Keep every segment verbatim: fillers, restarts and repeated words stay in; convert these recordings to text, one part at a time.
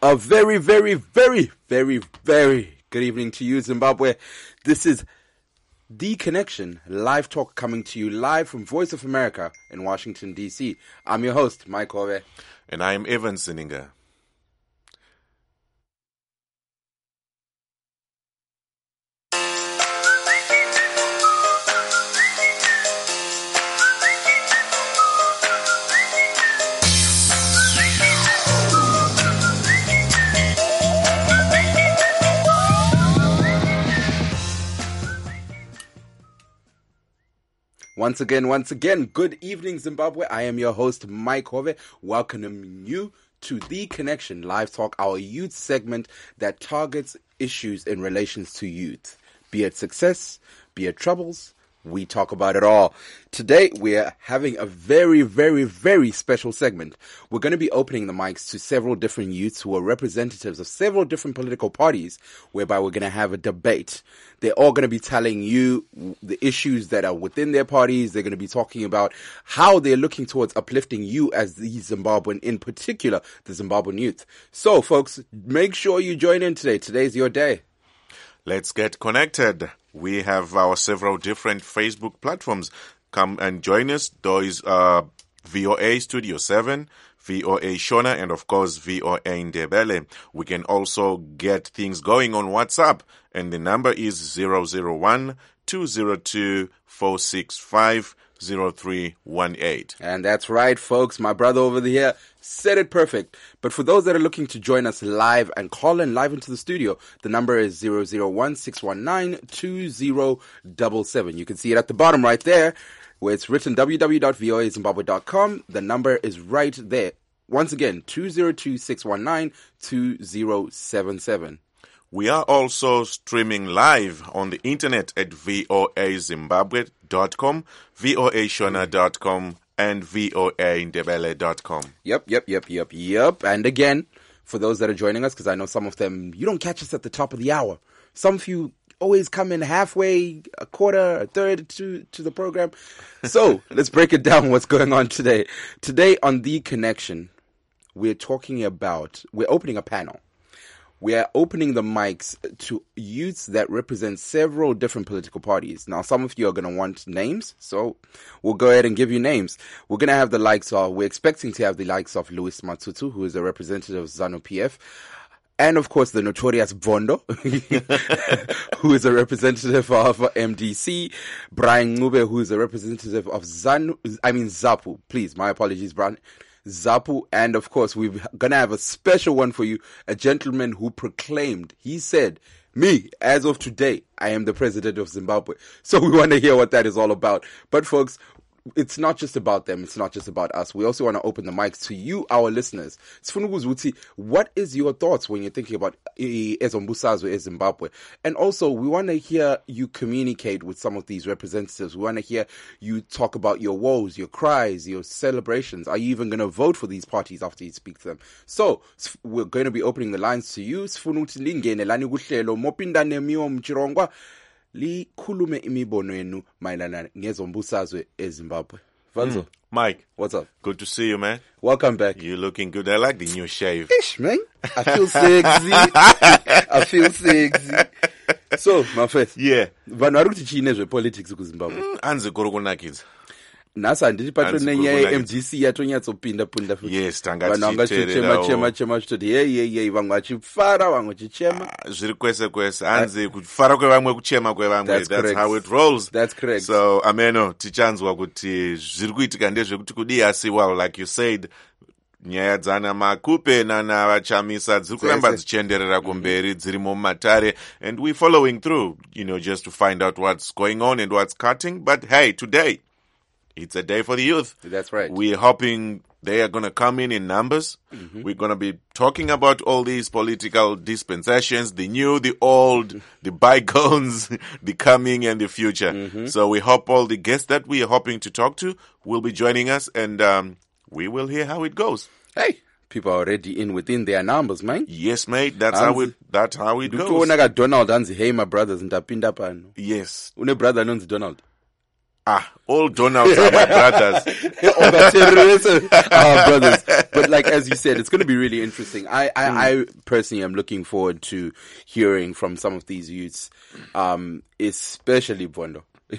A very, very, very, very, very good evening to you, Zimbabwe. This is The Connection, live talk coming to you live from Voice of America in Washington, D C. I'm your host, Mike Ove. And I am Evan Sininga. Once again, once again, good evening, Zimbabwe. I am your host, Mike Hove, welcoming you to The Connection Live Talk, our youth segment that targets issues in relations to youth. Be it success, be it troubles, we talk about it all. Today, we're having a very, very, very special segment. We're going to be opening the mics to several different youths who are representatives of several different political parties, whereby we're going to have a debate. They're all going to be telling you the issues that are within their parties. They're going to be talking about how they're looking towards uplifting you as the Zimbabwean, in particular, the Zimbabwean youth. So, folks, make sure you join in today. Today's your day. Let's get connected. We have our several different Facebook platforms. Come and join us. Those are V O A Studio seven, V O A Shona, and of course V O A Ndebele. We can also get things going on WhatsApp, and the number is zero zero one, two zero two, four six five, zero three one eight. And that's right, folks. My brother over here said it perfect. But for those that are looking to join us live and call in live into the studio, the number is zero zero one, six one nine, two zero seven seven. You can see it at the bottom right there where it's written w w w dot v o a zimbabwe dot com. The number is right there. Once again, two zero two, six one nine, two zero seven seven. We are also streaming live on the internet at v o a zimbabwe dot com, v o a shona dot com, and v o a ndebele dot com. Yep, yep, yep, yep, yep. And again, for those that are joining us, because I know some of them, you don't catch us at the top of the hour. Some of you always come in halfway, a quarter, a third to, to the program. So let's break it down what's going on today. Today on The Connection, we're talking about, we're opening a panel. We are opening the mics to youths that represent several different political parties. Now, some of you are going to want names, so we'll go ahead and give you names. We're going to have the likes of, we're expecting to have the likes of Louis Matutu, who is a representative of ZANU P F, and of course the notorious Bondo, who is a representative of M D C, Brian Ngube, who is a representative of ZANU, I mean ZAPU. Please, my apologies, Brian. ZAPU, and of course we're gonna have a special one for you, a gentleman who proclaimed, he said, me, as of today, I am the president of Zimbabwe. So we want to hear what that is all about. But folks, it's not just about them, it's not just about us. We also want to open the mics to you, our listeners. What is your thoughts when you're thinking about Ezombusazwe, Zimbabwe? And also, we want to hear you communicate with some of these representatives. We want to hear you talk about your woes, your cries, your celebrations. Are you even going to vote for these parties after you speak to them? So, we're going to be opening the lines to you. Likhulume imibono yenu mayelana ngezombusazwe eZimbabwe. Vanzo. Mm. Mike. What's up? Good to see you, man. Welcome back. You're looking good. I like the new shave. Ish, man. I feel sexy. I feel sexy. So, my first. Yeah. Vanhu vari kuti chiine zvepolitics kuZimbabwe. Mm, anze kuri kunakidza. Nasa handiti patro nenyaya ye-M G C yatonyatso-pinda pinda futi. Yes, tanga vanhu vangachichema chema chema chitoti hey hey hey vamwe vachifara vamwe vachichema. Zviri kwese kwese hanzi kufara kwevamwe kuchema kwevamwe. That's, That's correct. how it rolls. That's correct. So ameno tichanzwa kuti zviri kuitika ndezvekuti kudii asi well like you said nyaya dzana makupe nana vachamisa dziri kuramba dzichienderera kumberi dzirimo mumatare and we following through, you know, just to find out what's going on and what's cutting. But hey, today it's a day for the youth. That's right. We're hoping they are going to come in in numbers. Mm-hmm. We're going to be talking about all these political dispensations, the new, the old, the bygones, the coming and the future. Mm-hmm. So we hope all the guests that we are hoping to talk to will be joining us, and um, we will hear how it goes. Hey, people are already in within their numbers, man. Yes, mate. That's how it. That's how it goes. Donald, hey, my brothers, ndapinda pano. Yes. Une brother anonzi Donald. Ah, all Donalds are my brothers. All the terrorists are brothers. But like, as you said, it's going to be really interesting. I, I, mm. I personally am looking forward to hearing from some of these youths, um, especially Bondo.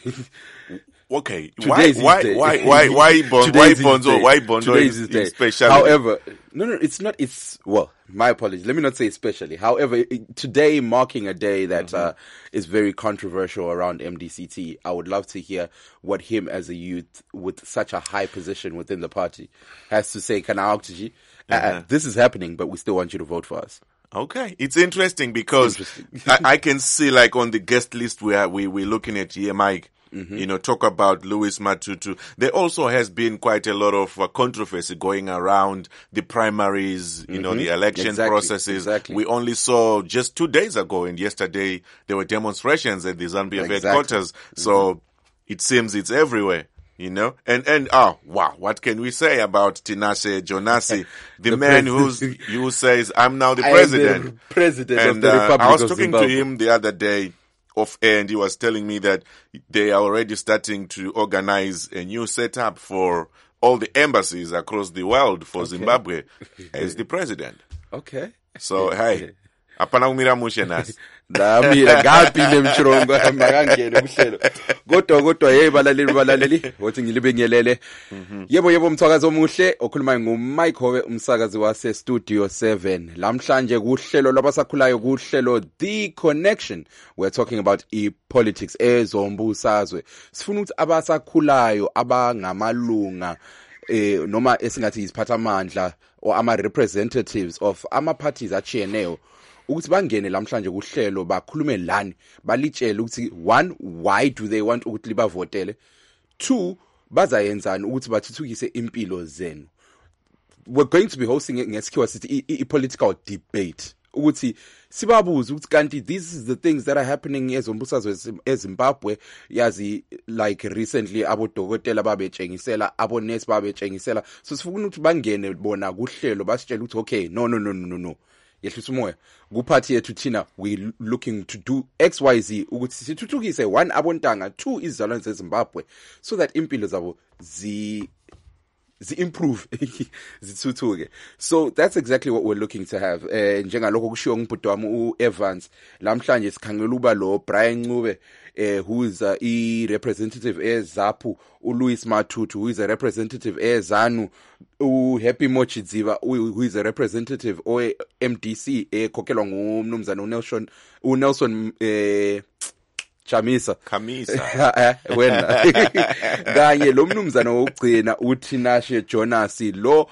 Okay, why, why, why, why, why, Bon, why Bonzo, why Bondo is especially? However, no, no, it's not, it's, well, my apologies. Let me not say especially. However, it, today marking a day that mm-hmm. uh, is very controversial around M D C T, I would love to hear what him as a youth with such a high position within the party has to say. Can I ask you, uh, this is happening, but we still want you to vote for us. Okay, it's interesting because interesting. I, I can see like on the guest list where we we're looking at here, Mike. Mm-hmm. You know, talk about Louis Matutu. There also has been quite a lot of uh, controversy going around the primaries, you mm-hmm. know, the election exactly. processes. Exactly. We only saw just two days ago and yesterday there were demonstrations at the ZANU-P F exactly. headquarters. Mm-hmm. So it seems it's everywhere. You know, and, and, oh, wow, what can we say about Tinashe Jonasi, the, the man who's, who says, I'm now the president. The president and, of the Republic uh, I was of talking Zimbabwe. to him the other day off air, and he was telling me that they are already starting to organize a new setup for all the embassies across the world for okay. Zimbabwe as the president. Okay. So, hey, apana kumira mushe nasi. Ndamira ngaphi mchirongo makangene kuhlelo. Kodwa kodwa hey balaleli balaleli wothi ngilibengelele. Yebo yebo umthakazi omuhle okhuluma nguMike Howe umsakazi wase Studio seven. Lamhlanje kuhlelo labasakhulayo kuhlelo The Connection. We're talking about e-politics ezombusazwe. Sifuna ukuthi abasakhulayo abangamalunga eh noma esingathi isiphathamandla or ama representatives of ama parties achiyeneyo ukuthi bangene lamhlanje kuhlelo bakhulume lani balitshele ukuthi one, why do they want ukuthi libavotele, two, bazayenzani ukuthi bathuthukise impilo zenu. We're going to be hosting it ngesikhiwa sithi i-political debate ukuthi sibabuze ukuthi kanti this is the things that are happening ezombusazwe eZimbabwe. Yazi like recently abodokotela babetshengisela abonesi babetshengisela, so sifuna ukuthi bangene bona kuhlelo basitshela ukuthi okay no no no no no yehlisa umoya kuphathi yethu thina we looking to do X Y Z ukuthi sithuthukise one abontanga, two izizalwane zeZimbabwe so that impilo zabo zi zi improve zithuthuke. So that's exactly what we're looking to have. Eh njengalokho kushiwo ngubhuti wami uEvans lamhlanje sikhangela uba lo Brian Ncube eh who is uh, a representative eZAPU, uLouis Matutu who is a representative eZANU, uHappy Mochidziva who is a representative o M D C ekhokhelwa ngumnumzana uNelson uNelson eh Chamisa Khamisa wena kanye lo mnumzana wokugcina uTinashe Jonasi lo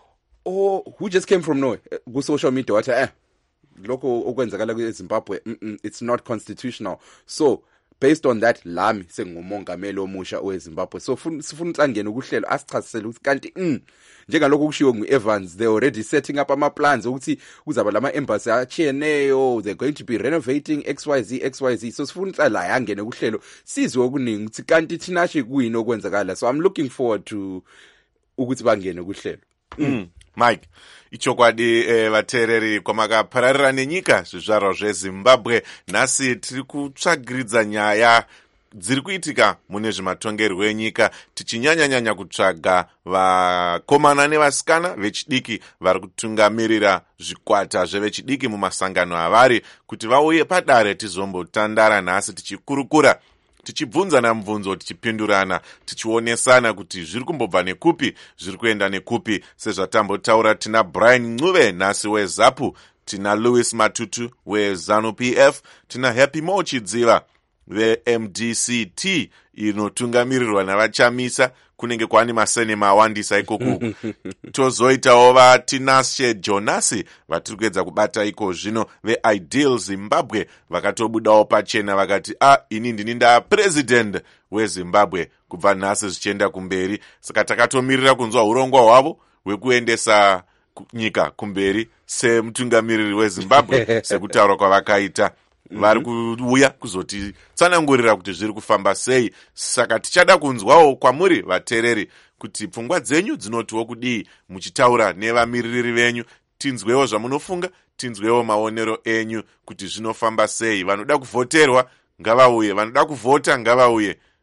oh who just came from nowhere ku social media wathi eh lokho okwenzakala kweZimbabwe it's not constitutional. So based on that lami sengumongameli omusha weZimbabwe, so sifuna utsangene ukuhlelo asichasisele ukuthi kanti mm njengalokho kushiwo nguEvans they already setting up ama plans ukuthi kuzaba lama embassy achiyeneyo, they're going to be renovating X Y Z X Y Z. So sifuna la yangene kuhlelo sizwe okuningi ukuthi kanti Tinashe kuyini okwenzakala. So I'm looking forward to ukuthi bangene kuhlelo. Mm. Mike, ichokwadi eh, vateereri kwamakapararira nenyika zvizvarwa zveZimbabwe nhasi tiri kutsvagiridza nyaya dziri kuitika mune zvematongerwo enyika tichinyanyanyanya kutsvaga vakomana nevasikana vechidiki vari kutungamirira zvikwata zvevechidiki mumasangano avari kuti vauye padare tizombotandara nhasi tichikurukura tichibvunzana mubvunzo tichipindurana tichionesana kuti zviri kumbobva nekupi zviri kuenda nekupi. Sezvatambotaura tina Brian Ncube nhasi weZAPU, tina Louis Matutu weZANU-P F, tina Happy Mochidziva veM D C T inotungamirirwa navachamisa kunenge kwani masenema awandisa ikoku tozoitawo vaTinashe Jonasi vatiri kuedza kubata iko zvino veIdeal Zimbabwe vakatobudawo pachena vakati ah ini ndini nda president weZimbabwe kubva nhasi zvichienda kumberi. Saka takatomirira kunzwa urongwa hwavo hwekuendesa nyika kumberi semutungamiriri weZimbabwe sekutaura kwavakaita. Vari kuuya kuzoti tsanangurira kuti zviri kufamba sei. Saka tichada kunzwawo kwamuri vateereri kuti pfungwa dzenyu dzinotiwo kudii muchitaura nevamiririri venyu. Tinzwewo zvamunofunga, tinzwewo maonero enyu kuti zvinofamba sei. Vanoda kuvhoterwa ngavauye, vanoda kuvhota ngavauye,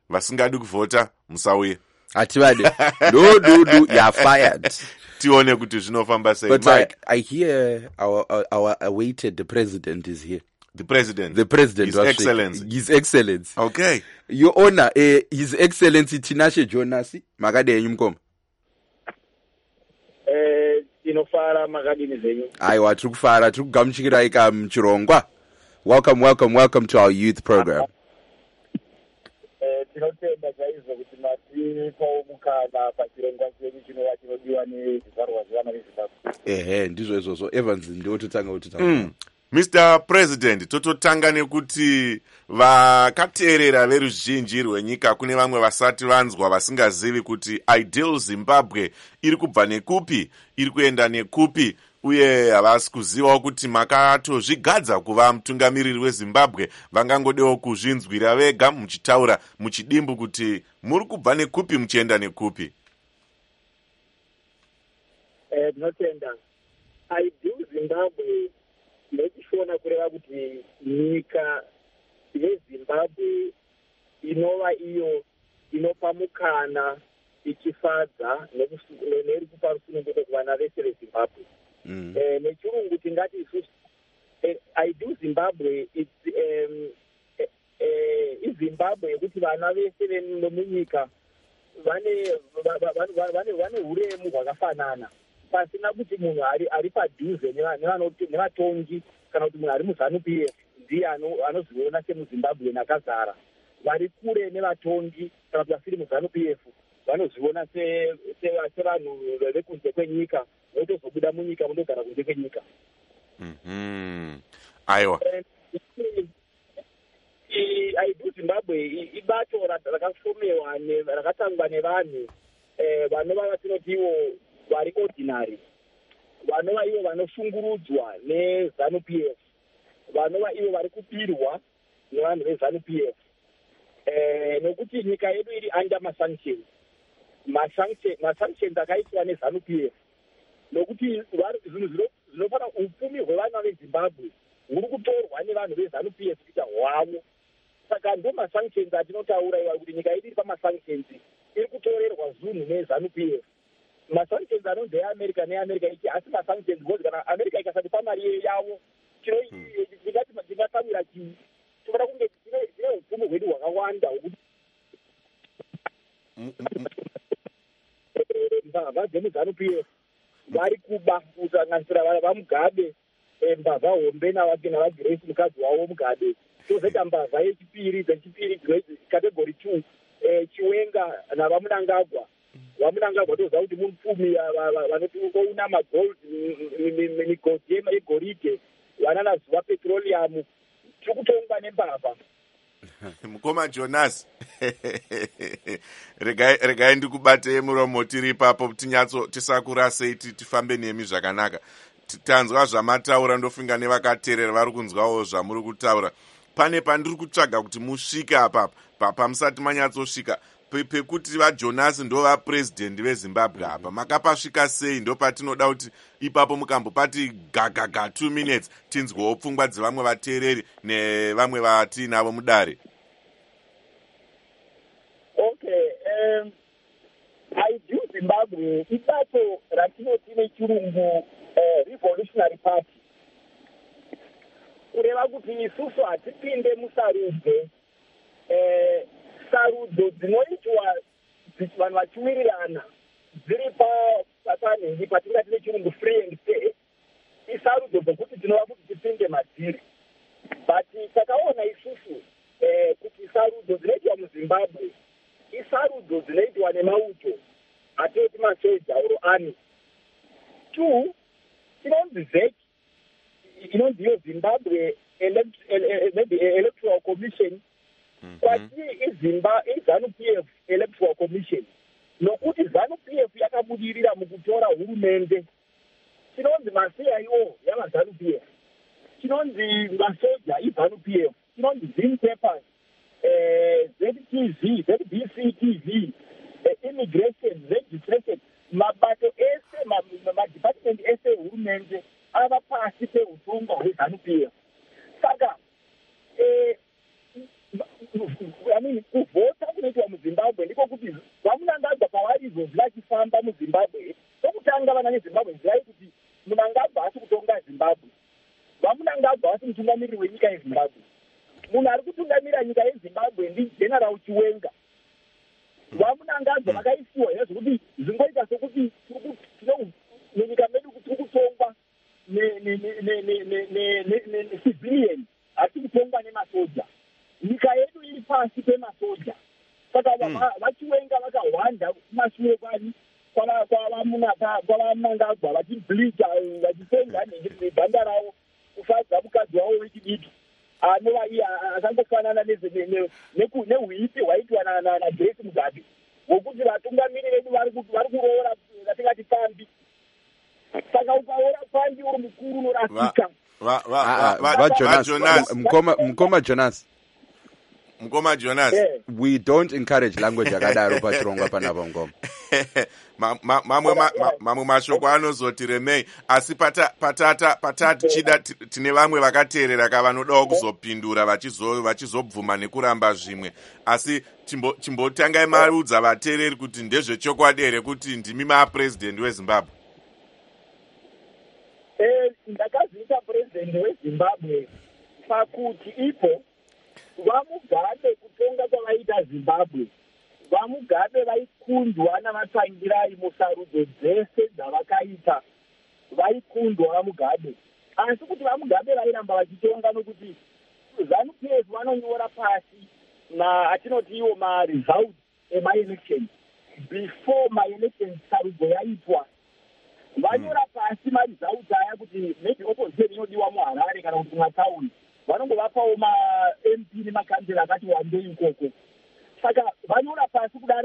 vasingadi kuvhota musauye. Hativade. No, no, no, you are fired. Tione kuti zvinofamba sei. But I, I hear our, our our awaited the president is here. The president. The president. His Excellency. His Excellency. Okay. Your Honor, uh, His Excellency Tinashe Jonasi Magade Nyumkom. Eh, inofara magadini zenyu. Aiwa tukufara tukugamuchira ika mchirongwa. Welcome, welcome, welcome to our youth program. Eh, tinotenda chaizvo kuti matipa mukana pachirongwa chenyu chinova chinodiwa nezvizvarwa zvevana veZimbabwe. Ehe, ndizvo izvozvo. Evans ndototanga kuti mm. Mister President, tototanga nekuti vakateerera veruzhinji rwenyika kune vamwe vasati vanzwa vasingazivi kuti Ideal Zimbabwe iri kubva nekupi, iri kuenda nekupi, uye havasi kuzivawo kuti makatozvigadza kuva mutungamiriri weZimbabwe, vangangodewo kuzvinzwira vega muchitaura muchidimbu kuti muri kubva nekupi muchienda nekupi. Eh, tinotenda Ideal Zimbabwe nechishona kureva kuti nyika yeZimbabwe inova iyo inopa mukana ichifadza neri kupa rusununguko kuvana vese veZimbabwe. Mm. Eh, nechirungu tingati isusu eh, Ideal Zimbabwe iZimbabwe yekuti vana vese vemunyika vane vane huremu hwakafanana, pasina kuti munhu ari ari padhuze nevatongi kana kuti munhu ari muZANU-P F ndiye anozviona semuZimbabwe nakazara. Vari kure nevatongi kana kuti vasiri muZANU-P F vanozviona sevanhu vekunze kwenyika, votozobuda munyika mundogara kunze kwenyika. Mhm. Aiwa. Ideal Zimbabwe ibato rakafomewa rakatangwa nevanhu vanova vatinotiwo vari ordinary, vanova ivo vanoshungurudzwa neZANU-P F, vanova ivo vari kupirwa nevanhu veZANU-P F. Eh, nokuti nyika yedu iri under masanctions masanctions akaitwa neZANU-P F, nokuti zvinhu zvinofana upfumi hwevana veZimbabwe huri kutorwa nevanhu veZANU-P F kuita hwavo. Saka ndo masanctions atinotaura iwa kuti nyika yedu iri pamasanctions iri kutorerwa zunhu neZANU-P F. Masanctions anonzi eAmerica neAmerica ichi asi masanctions because kana America ikasatipa mari yavo tingati tingatsamira chii, tinoda kunge tine upfumi hwedu hwakawanda hwekuti mbavha dzemuZANU-P F vari kuba kusanganisira vaMugabe, mbavha hombe navaGrace mukadzi wavo Mugabe, tozoita mbavha yechipiri dzechipiri category two Chiwenga navaMunangagwa. Vamunangagwa toziva kuti mupfumi vanoti ouna magold migodhi yegoridhe, vananazuva petroleum, tiri kutongwa nembavha. Mukoma Jonas, regai ndikubate muromo tiri ipapo tinyatso tisakura sei tifambe nemi zvakanaka. Tanzwa zvamataura ndofunga nevakateerera vari kunzwawo zvamuri kutaura. Pane pandiri kutsvaga kuti musvike apapa pamusati manyatsosvika pekuti vaJonas ndo vapresident veZimbabwe apa makapasvika sei, ndo patinoda kuti ipapo mukambopati gagaga two minutes tinzwewo pfungwa dzevamwe vateereri nevamwe vatinavo mudare. Okay, um, Ideal Zimbabwe ibato ratinoti nechirungu uh, Revolutionary Party, kureva kuti isusu hatipinde musarudzo eh, sarudzo dzinoitwa vanhu vachiwirirana dziri panhingi patingati nechirungu free and fair, isarudzo dzokuti tinova kuti tipinde madziri. But takaona isusu eh, kuti sarudzo dzinoitwa muZimbabwe isarudzo dzinoitwa nemauto atoti masoja oro army. Two, inonzi Z E C, inonzi iyo Zimbabwe Electoral Commission, kwati izimba iZANU-P F Electoral Commission, nokuti ZANU-P F yakabudirira mukutora hurumende. Chinonzi masiya iwo yavaZANU-P F, chinonzi masoja iZANU-P F, chinonzi Zim Papers, eh, Z T V, Z B C T V, eh, immigration, registration, mabato ese, madepartment ese hurumende ava pasi peutonga hweZANU-P F. Saka eh, I mean kuvhota kunoitwa muzimbabwe ndiko kuti vamunangagwa pavari izvozvi vachifamba muzimbabwe tokutanga vana vezimbabwe zirai kuti munangagwa asi kutonga zimbabwe vamunangagwa asi mutungamiriri wenyika yezimbabwe munhu ari kutungamirira nyika yezimbabwe ndigeneral chiwenga vamunangagwa vakaisiwa ina zvokuti zvingoita sokuti munyika medu tiri kutongwa necivilian asi kutongwa nemasoja nyika yedu iri pasi pemasoja saka vachiwenga vakahwanda kumashure kwani kwavamunangagwa vachibleacha vachisenga nebhanda ravo kufadza mukadzi wavo wechidiki anova iye akangofanana neuipi hwaitwa nagrace mugabe wokuti vatungamiri vedu vari kuroora vatingati pambi saka ukaora pambi uri mukuru unorasika mukoma Jonas Mkoma Jonas, yeah. We don't encourage language yakadaro pachirongwa panapa ngoma. Mamwe mamwe mashoko anozoti remei asi pata patata patati chida tine vamwe vakateerera kavanodawo kuzopindura vachizo vachizobvuma nekuramba zvimwe asi chimbo chimbotangai marudza vateereri kuti ndezvechokwadi here kuti ndimi mapresident weZimbabwe. Eh ndakaziita president weZimbabwe pakuti ipo vamugabe kutonga kwavaita Zimbabwe vamugabe vaikundwa navatangirai musarudzo dzese dzavakaita vaikundwa vamugabe asi kuti vamugabe vairamba vachitonga nokuti ZANU P F vanonyora pasi na atinoti iwo maresults emaelection before maelection sarudzo yaitwa vanyora pasi maresults aya kuti maybe opposition inodiwa muHarare kana kuti kumataundi vanongovapawo ma-M P nemakansela akati wandei ikoko saka vanyora pasi kudaro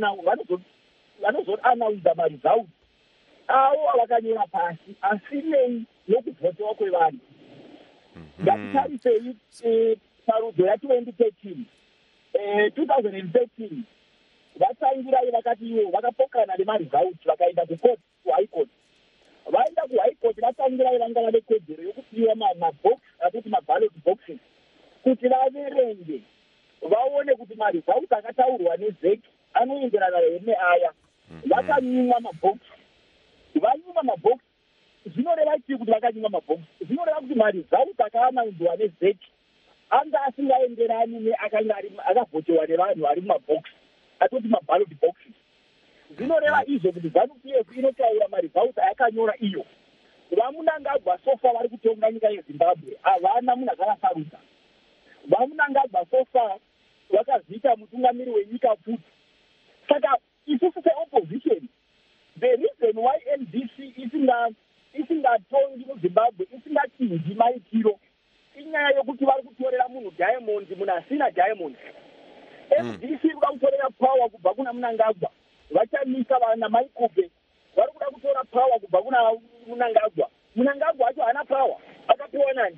vanozoanaudza maresults avo avakanyora pasi asi nei nokuvhotewa kwevanhu ngatitarisei sarudzo ya-twenty thirteen twenty thirteen vatangirai vakati ivo vakapokana nemaresults vakaenda kucourt kuhigh court vaenda kuhigh court vatangirai vanga vane kodzero yokupiwa mabox akuti maballot boxes kuti vaverenge vaone kuti maresults akataurwa nezeki anoenderana here aya vakanyimwa mabox vanyimwa mabox zvinoreva chii kuti vakanyimwa mabox zvinoreva kuti maresults akaanaudzwa nezeki anga asingaenderani neakanga akavhotewa nevanhu ari mumabox atoti maballot boxes zvinoreva izvo kuti ZANU P F inotaura maresults ayakanyora iyo vamunangagwa sofa vari kutonga nyika yeZimbabwe havana munhu akavasarudza vamunangagwa sofa vakaziita mutungamiri wenyika futi saka isusu seopposition the reason why M D C isingatongi muZimbabwe isingachinji maitiro inyaya yokuti vari kutorera munhu Diamond munhu asina Diamond. M D C vari kutorera power kubva kuna Munangagwa vachamisa vana Maikube vari kuda kutora power kubva kuna Munangagwa. Munangagwa acho hana power akapiwa nani?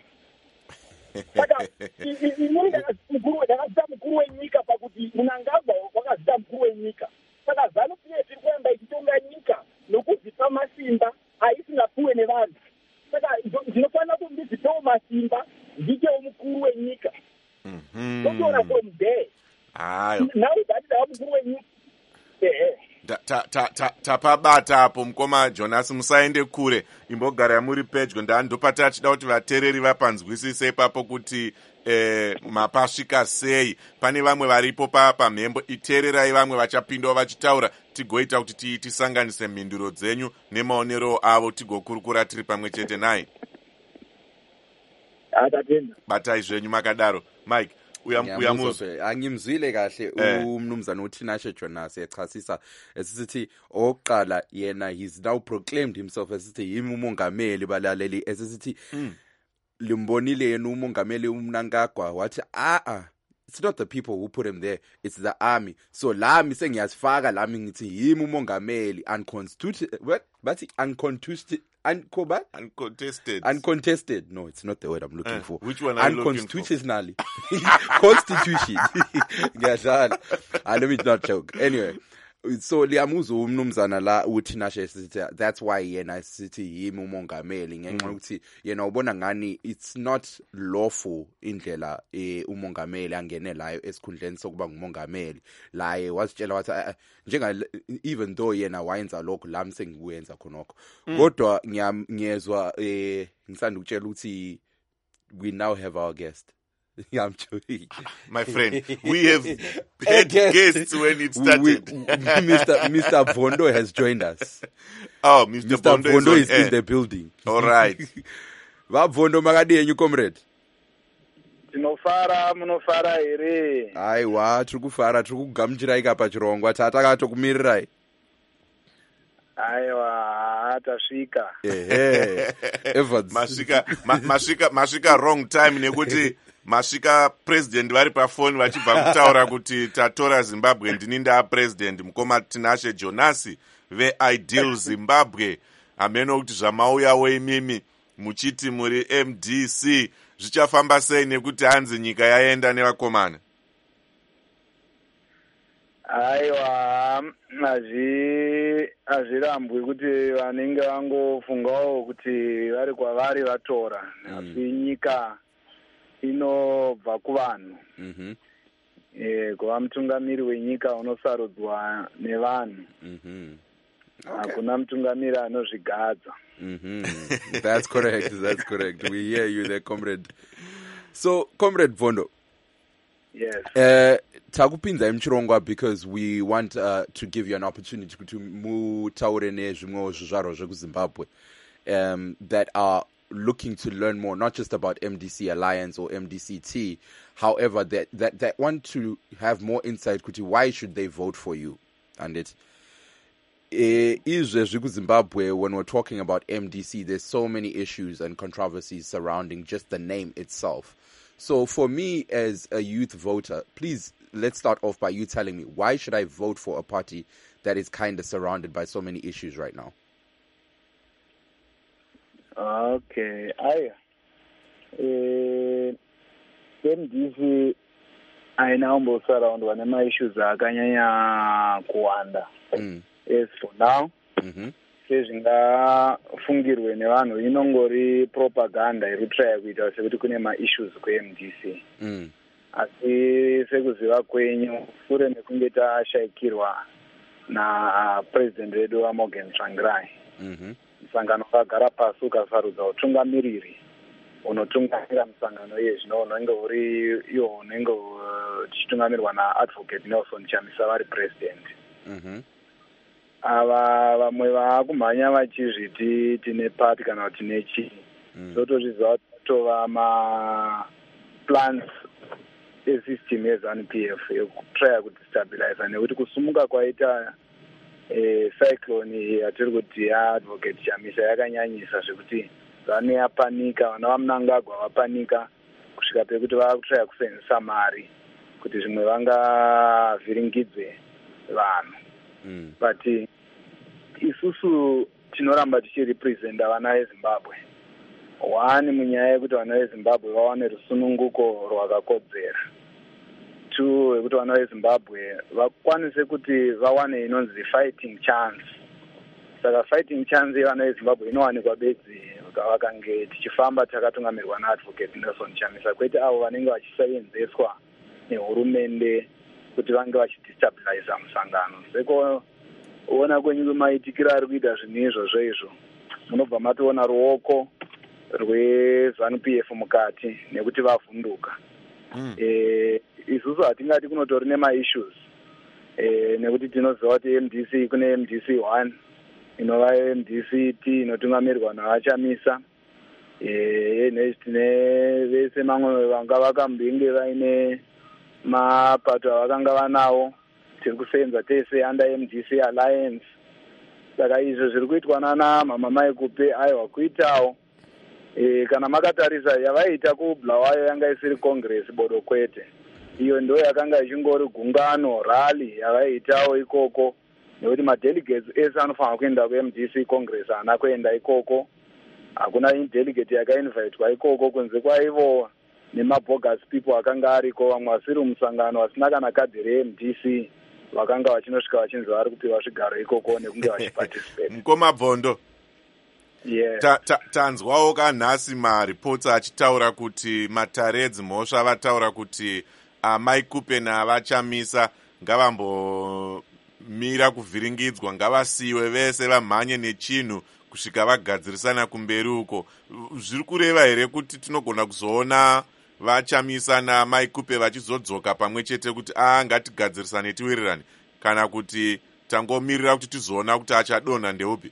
Saka imuri ndakazita mukuru wenyika pakuti Munangagwa wakazita mukuru wenyika. Saka ZANU P F iri kuenda ichitonga nyika nokuzipa masimba aisingapuwe nevanhu. Saka ndinofanira kuti ndizipewo masimba ndichewo mukuru wenyika. Totora from there. Now that ndava mukuru wenyika. Tapabata apo mukoma Jonas, musaende kure, imbogara muri pedyo. Ndandopata achida kuti vateereri vapanzwisise ipapo kuti eh, mapasvika sei. Pane vamwe varipo pamhembo, iteererai vamwe vachapindawo vachitaura tigoita kuti tisanganise mhinduro dzenyu nemaonero avo tigokurukura tiri pamwe chete naye. Batai zvenyu makadaro. Mike, uyamuzwe angimzwile kahle umnumzana uThinashe Jonas echasisa esithi oqala yena he's now proclaimed himself esithi yimi umongameli balaleli esithi limbonile yena umongameli uMnangagwa wathi a a it's not the people who put him there, it's the army. So lami sengiyasifaka lami ngithi yimi umongameli unconstituted what but uncontested Uncoba? Uncontested. Uncontested. No, it's not the word I'm looking uh, for. Which one are you looking for? Unconstitutionally. Constitution. Let me not joke. Anyway, so liyamuza umnumzana la uthi nashe sithi that's why yena sithi yimi umongameli ngenxa ukuthi yena ubona ngani it's not lawful indlela eh, umongameli angene layo esikhundleni sokuba ngumongameli laye wasitshela wathi njenga even though yena wayenza lokho lami sengikuyenza khonokho kodwa ngiyezwa eh ngisanda ukutshela ukuthi we now have our guest. Yeah, I'm joking. My friend, we have had guests when it started. We, we, Mister Mister Vondo has joined us. Oh, Mister Mister Vondo, Vondo is, is in the building. All right. Va Vondo makadiyenyu comrade. Tinofara munofara here. Aiwa, tiri kufara, tiri kugamuchirai kapa chirongwa tata katokumirirai. Aiwa, tasvika. Ehe. Evans. Masvika ma, masvika masvika wrong time nekuti masvika president vari pafoni vachibva kutaura kuti tatora Zimbabwe ndini nda president mukoma Tinashe Jonasi veIdeal Zimbabwe ameno kuti zvamauyawo imimi muchiti muri M D C zvichafamba sei nekuti hanzi nyika yaenda nevakomana. Aiwa, azvi azvirambwi kuti vanenge vangofungawo kuti vari kwavari vatora asi nyika inobva kuvanhu. Mhm. Eh, kuva mutungamiri wenyika unosarudzwa nevanhu. Mhm. Hakuna mutungamiri anozvigadza. Mhm. That's correct. That's correct. We hear you there, comrade. So, comrade Vondo. Yes. Uh, takupinza imchirongwa because we want uh, to give you an opportunity to mutaure nezvimwewo zvizvarwa zvekuZimbabwe um, that are looking to learn more, not just about M D C Alliance or M D C T, however, that, that, that want to have more insight kuti why should they vote for you. And it is Zimbabwe, when we're talking about M D C, there's so many issues and controversies surrounding just the name itself. So for me as a youth voter, please, let's start off by you telling me, why should I vote for a party that is kind of surrounded by so many issues right now? Okay. Aya. Eh, M D C aina umbosaraundwa nema-issues akanyanya kuwanda. Mm. As for now, Mm-hmm. sezvingafungirwe nevanhu inongori propaganda irikutraya kuita sekuti kune ma-issues ku-M D C. Mm. Asi sekuziva kwenyu, sure nekunge tashayikirwa napresident wedu waMorgan Tsvangirai. Mm-hmm. Musangano wakagara pasi ukasarudza utungamiriri unotungamira musangano yezvino unenge uri iwo unenge uchitungamirwa naadvocate Nelson Chamisa vari president. Mm-hmm. Ava vamwe vakumhanya vachizviti tine pati kana kuti tine chii. Totozviziva kuti totova ma-plans esystem yeZANU P F yekutraya kuti stabilize nekuti kusumuka kwaita eh, cyclone yatiri kuti yaadvocate Chamisa yakanyanyisa zvekuti ZANU yapanika, vana vaMnangagwa vapanika kusvika pekuti vakutraya kusenzesa mari kuti zvimwe vangavhiringidzwe vanhu. Mm. But uh, isusu tinoramba tichirepresenta vana veZimbabwe. One, munyaya yekuti vana veZimbabwe vawane rusununguko rwakakodzera. Two, yekuti vana veZimbabwe vakwanise kuti vawane inonzi fighting chance. Saka fighting chance yevana veZimbabwe inowanikwa bedzi vakange tichifamba takatungamirwa naadvocate Nelson Chamisa, kwete avo vanenge vachisevenzeswa nehurumende kuti vange vachidestabilize musangano. Seko ona kwenyu maitikiro ari kuita zvinhu izvozvo izvo munobva matoona ruoko rweZANU P F mukati nekuti vavhunduka. Mm. Eh, isusu hatingati kunotori nema-issues eh, nekuti tinoziva kuti M D C kune M D C one inova M D C T inotungamirwa navachamisa. Eh, nezvitine vese mamwe vanga vakambinge vaine mapato avakanga vanawo tiri kusenza tese under M D C Alliance. Saka izvo zviri kuitwa nana mama Maikupe aiwa kuitawo e, kana makatarisa yavaita kuBulawayo yanga isiri Congress bodo kwete, iyo ndo yakanga ichingori gungano rally yavaitawo ikoko nekuti madelegates ese anofanira kuenda ku-M D C Congress haana kuenda ikoko. Hakuna delegate yakainvitwa ikoko kunze kwaivo nema-bogus people akanga ariko, vamwe vasiri musangano vasina kana kadhi re-M D C. vakanga vachinosvika vachinzi vari kupiwa zvigaro ikoko nekunge vachiparticipate. Mukoma Bhondo, yeah. ta, ta, tanzwawo kanhasi maripoti achitaura kuti matare edzimhosva vataura kuti amai Kupen avachamisa, ngavambomira kuvhiringidzwa, ngavasiyiwe vese vamhanye nechinhu kusvika vagadzirisana kumberi uko. Zviri kureva here kuti tinogona kuzoona vachamisa namai Kupe vachizodzoka pamwe chete kuti a ngatigadzirisane tiwirirane, kana kuti tangomirira kuti tizoona kuti achadonha ndeupi?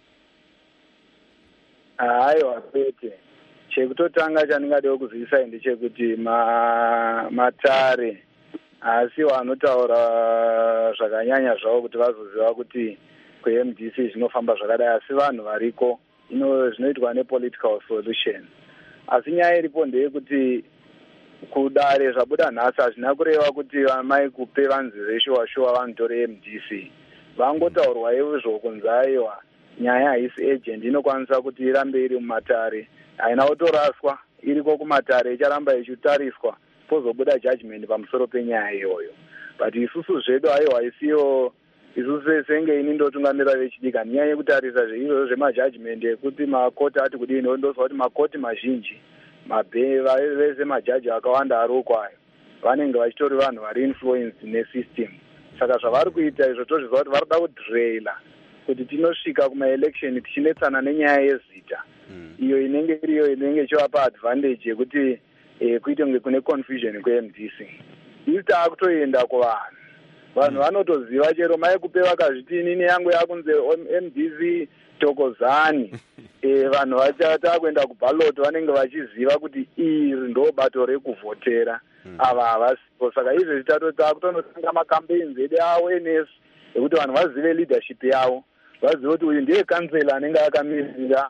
Haiwa kwete, chekutotanga chandingadewo kuzivisai ndechekuti ma, matare asi vanotaura zvakanyanya zvavo kuti vazoziva kuti kwe-M D C zvinofamba zvakadai, asi vanhu variko ino zvinoitwa nepolitical solution. Asi nyaya iripo ndeyekuti kudare zvabuda nhasi hazvina kureva kuti vamai Kupe vanzi veshuwa shuwa vanotore M D C. Vangotaurwa izvo kunzi aiwa nyaya haisi agent, inokwanisa kuti irambe iri mumatare, haina kutoraswa, iriko kumatare, icharamba ichitariswa pozobuda judgment pamusoro penyaya iyoyo. But isusu zvedu aiwa isiyo, isusu senge ini ndotungamira vechidika nyaya yekutarisa zveizvozvo zvemajudgment ekuti makoti ati kudini, ndozwa kuti makoti mazhinji mabhe vese majaji akawanda ari ukwayo vanenge vachitori vanhu vari influenced nesystem. Saka zvavari kuita izvo tozviziva kuti vari kuda kudhiraila kuti tinosvika kumaelection tichinetsana nenyaya yezita mm. iyo inenge iriyo inenge ichivapa advantage yekuti eh, kuite kunge kune confusion kwe-M D C. Isi taakutoenda kuvanhu vanhu vanotoziva mm. chero mai Kupe vakazviti inini yangu yakunze M D C tokozani e, vanhu vachatakuenda kuballot vanenge vachiziva kuti iri ndo bato rekuvhotera mm. ava havasipo. Saka izvezvi takutonotanga macampaigns edu awareness ekuti vanhu vazive leadership yavo, vazive kuti uyu ndiye kansela anenge akamirira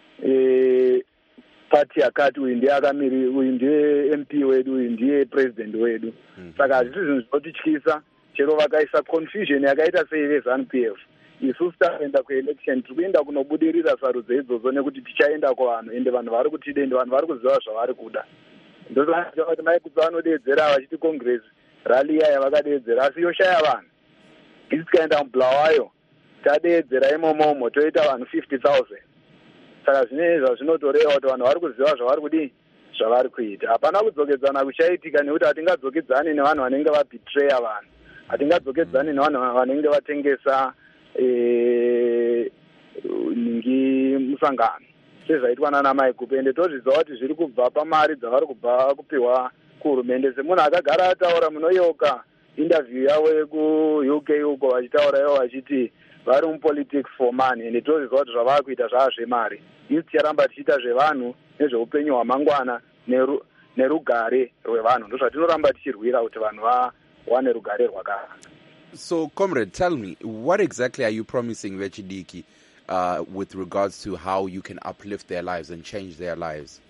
e, party yakati, uyu ndiye akamirira, uyu ndiye M P wedu, uyu ndiye president wedu mm. Saka hazvisi zvinhu zvinotityisa chero vakaisa confusion yakaita sei veZANU P F. Isusu taenda kuelection tiri kuenda kunobudirira sarudzo idzodzo nekuti tichaenda kuvanhu ende vanhu vari kutida ende vanhu vari kuziva zvavari kuda. Ndozvaita kuti mai Kupe vanodeedzera vachiti congress rally iya yavakadeedzera asi yoshaya vanhu. Isi tikaenda muBulawayo tadeedzera imomomo toita vanhu fifty thousand. Saka zvinezvi zvazvinotoreva kuti vanhu vari kuziva zvavari kudii zvavari kuita. Hapana kudzokedzana kuchaitika nekuti hatingadzokedzani nevanhu vanenge vabetreya vanhu, hatingadzokedzani nevanhu vanenge vatengesa E, ningi musangano sezvaitwa nana mai Kupe. Ende tozviziva kuti zviri kubva pamari dzavari kubva kupiwa kuhurumende. Semunhu akagara ataura munoyoka interview yavo yeku-U K uko vachitaura ivo vachiti vari mupolitics for money, ende tozviziva kuti zvavaa kuita zvaazvemari. Isi ticharamba tichiita zvevanhu nezveupenyu hwamangwana neru, nerugare rwevanhu, ndozvatinoramba tichirwira kuti vanhu vawane rugare rwakanaka. So, comrade, tell me, what exactly are you promising Vechidiki uh, with regards to how you can uplift their lives and change their lives?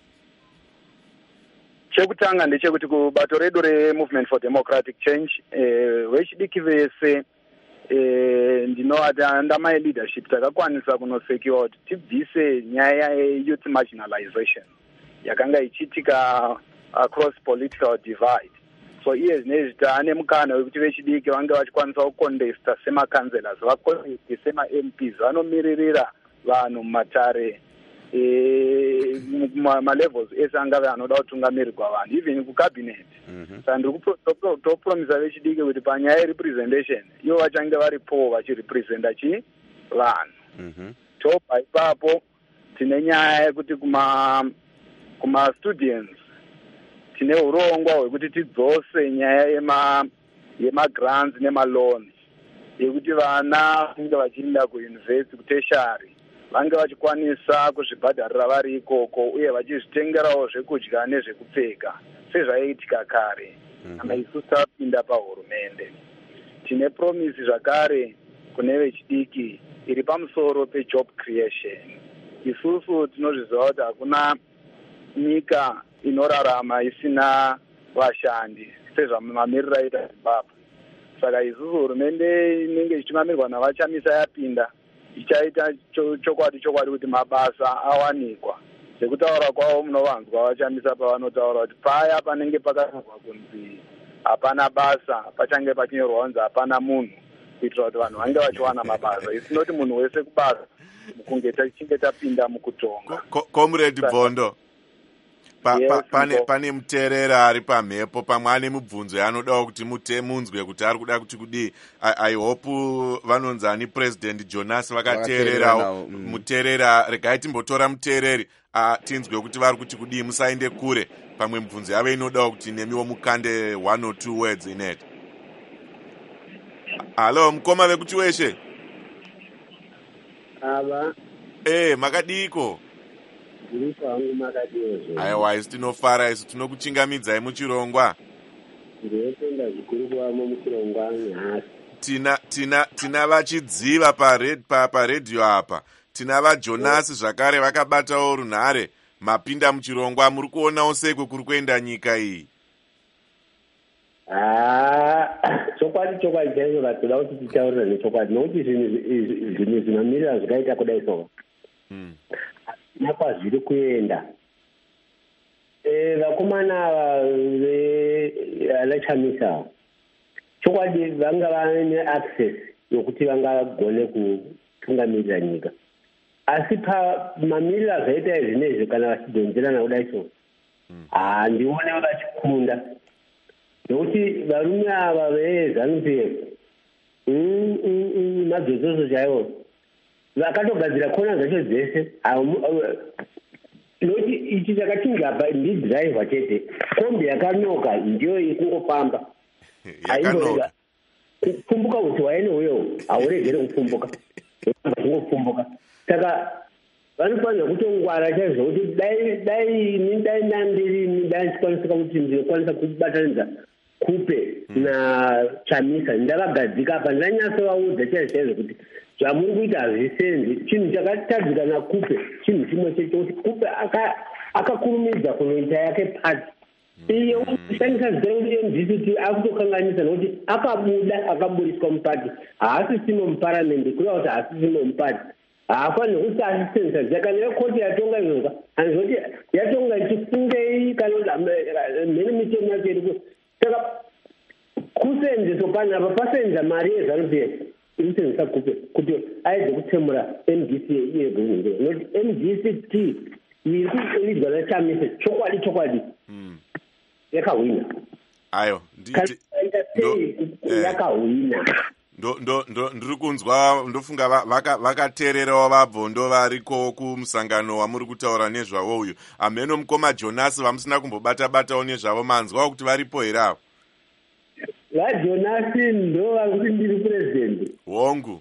Chekutanga ndechekuti kubato redu reMovement for Democratic Change eh, Vechidiki vese eh, ndinovati ndamai leadership takakwanisa kunosecure kuti tibvise nyaya ye-youth marginalization yakanga ichiitika across political divide. So iye zvinezvi taane mukana wekuti vechidiki vange vachikwanisa kucontesta semakanzelas, vaconteste sema-M Ps, vanomiririra vanhu mumatare e, malevels ese angave anoda kutungamirirwa vanhu, even kucabinet. Saka ndiri kutopromisa vechidiki kuti panyaya yerepresentation ivo vachange varipo vachirepresenta chi vanhu. Tobva ipapo tine nyaya yekuti kuma kuma students tine urongwa hwekuti tidzose nyaya yema yemagrants nemaloans yekuti vana vange vachienda kuuniversity kutertiary vange vachikwanisa kuzvibhadharira vari ikoko uye vachizvitengerawo zvekudya nezvekupfeka sezvaiitika kare kana isusu tapinda pahurumende. Tine promisi zvakare kune vechidiki iri pamusoro pejob creation. Isusu tinozviziva kuti hakuna nyika inorarama isina vashandi sezvamamiriro aita Zimbabwe. Saka isusu hurumende inenge ichitungamirirwa navachamisa yapinda ichaita chokwadi chokwadi kuti mabasa awanikwa. Sekutaura kwavo munovanzwa vachamisa pavanotaura kuti paya panenge pakanyorwa kunzi hapana basa pachange pachinyorwa kunzi hapana munhu kuitira kuti vanhu vange vachiwana mabasa. Isinoti munhu wese kubasa mukunge tichinge tapinda mukutonga. Comrade Bvondo, pa, Yes, pa, pane, Mbo. pane muteerera ari pamhepo pamwe ane mubvunzo yaanodawo kuti mutemunzwe kuti ari kuda kuti kudii. I, I hope vanonzi ani President Jonas vakateererawo Vakateererawo, mm. muteerera. Regai timbotora muteereri uh, tinzwe kuti vari kuti kudii, musaende kure. Pamwe mubvunzo yavo inodawo kuti nemiwo mukande one or two words in it. Halo, mukoma vekuti weshe. ava Eh, makadiko. ndiri kwangu makadiyozvo Aiwa, isi tinofara, isi tinokuchingamidzai muchirongwa. ndinotenda zvikuru kuvamo muchirongwa nhasi. Tina tina tina vachidziva paredhiyo pa, pa apa. Tina vaJonas zvakare vakabatawo runhare. Mapinda muchirongwa, muri kuonawo seko kuri kuenda nyika iyi. haa chokwadi chokwadi chaizvo vatoda kuti titaurira nechokwadi nokuti zvinhu zvinomirira zvakaita kudai so hasina kwazviri kuenda. Vakomana vana Chamisa chokwadi vanga vane access yokuti vangagone kutungamirira nyika, asi pamamiriro azvaita zvinezvi kana vachidhonzerana kudai so handione vachikunda, nokuti varume ava veZANU-P F madzozozo chaiwo vakatogadzira kona dzacho dzese, nokuti ichi chakatinga apa ndidhiraivha chete, kombi yakanoka ndiyo ikungofamba Yakanoka. kupfumbuka kuti waene uyo hauregere kupfumbuka kungopfumbuka. Saka vanofanira kutongwara chaizvo kuti dai dai ini dai nandiri ini dai ndikwanisika kuti ndinokwanisa kubatanidza Kupe na Chamisa ndakagadzika apa ndanyatsovaudza chaizvo chaizvo kuti zvamuri kuita hazvisendi. Chinhu chakatadzika naKupe chinhu chimwe chete kuti Kupe akakurumidza kunoita yake pati iyo kushandisa zita kuti M D C T akutokanganisa nokuti akabuda akaburiswa mupati, haasisimo muparamende kureva kuti haasisimo mupati, haafaniri kuti asisensa kana yekoti yatonga izvozva hanzoti yatonga ichifungei kana mhene mitemo yacho iri. Saka kusenzeso pana apa pasenza mari yeZANU-P F ikusenzesa Kupe kuti aedze kutsemura M D C yeguvhuniro, nokuti M D C T iri kuidwa naChamisa chokwadi chokwadi yakahwina. Ayo, nditi yakahwina. ndo ndo ndo ndiri kunzwa ndofunga vakateererawo vaBvondo variko kumusangano wamuri kutaura nezvavo uyu. Ameno mukoma Jonas vamusina kumbobata batawo nezvavo, manzwawo kuti varipo here avo? VaJonas ndo vari kuti ndiri purezidendi hongu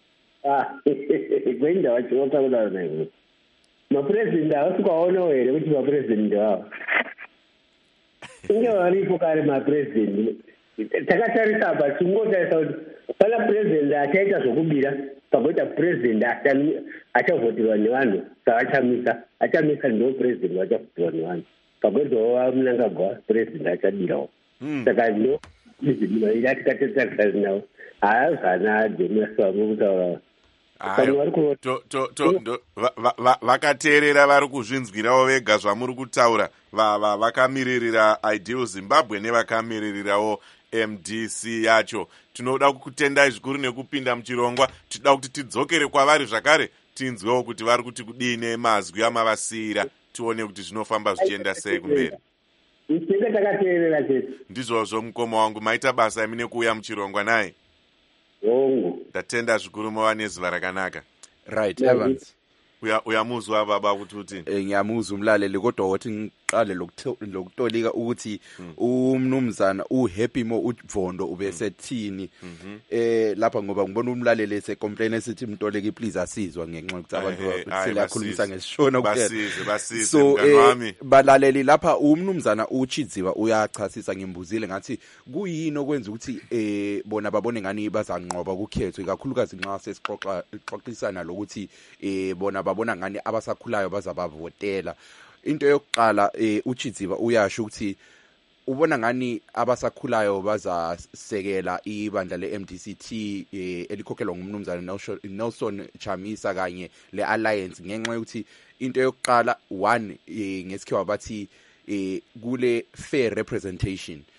kwenda vachirota kudaro naizvo. Mapurezidendi havasi kwaonawo here kuti mapurezidendi vavo inge varipo kare mapurezidendi. Takatarisa apa tingotarisa kuti pana purezidendi achaita zvokubira pagoita purezidendi achavhotirwa nevanhu savaChamisa. aChamisa ndo purezidendi vachavhotirwa nevanhu pagoitawo vaMnangagwa purezidendi achadirawo. Saka ndo izvimwe atikatatarisa nawo haazana Jonas vamukutaura vakateerera vari kuzvinzwirawo vega zvamuri kutaura, vakamiririra Ideal Zimbabwe nevakamiririrawo M D C yacho. Tinoda kukutendai zvikuru nekupinda muchirongwa. Tinoda kuti tidzokere kwavari zvakare tinzwewo kuti vari kuti kudii nemazwi amavasiyira, tione kuti zvinofamba zvichienda sei kumberi. tinge takateerera chete. Ndizvozvo mukoma wangu, maita basa imi nekuuya muchirongwa naye. Hongu. Ndatenda zvikuru mava nezuva rakanaka. Right, Evans. Uyamuzwa baba ukuthi uthini? Eh, ngiyamuzwa umlaleli kodwa wathi ngiqale lokutolika ukuthi umnumzana uHappy Mo uBvondo ubesethini eh lapha ngoba ngibona umlaleli ese complain esithi mntoleki please asizwa ngenxa ukuthi abantu selakhulumisa ngesishona kuphela. Basize basize So mngani wami. balaleli lapha umnumzana uChidziva uyachasisa ngimbuzile ngathi kuyini okwenza ukuthi eh bona babone ngani bazanqoba kukhethwe kakhulukazi nxa sesixoxa ixoxisana lokuthi eh bona babona ngani abasakhulayo bazabavotela. Into yokuqala eh uChidziva uyasho ukuthi ubona ngani abasakhulayo bazasekela ibandla le-M D C T eh elikhokhelwa ngumnumzana Nelson Chamisa kanye le-alliance ngenxa yokuthi into yokuqala one eh ngesikhiwa bathi eh kule fair representation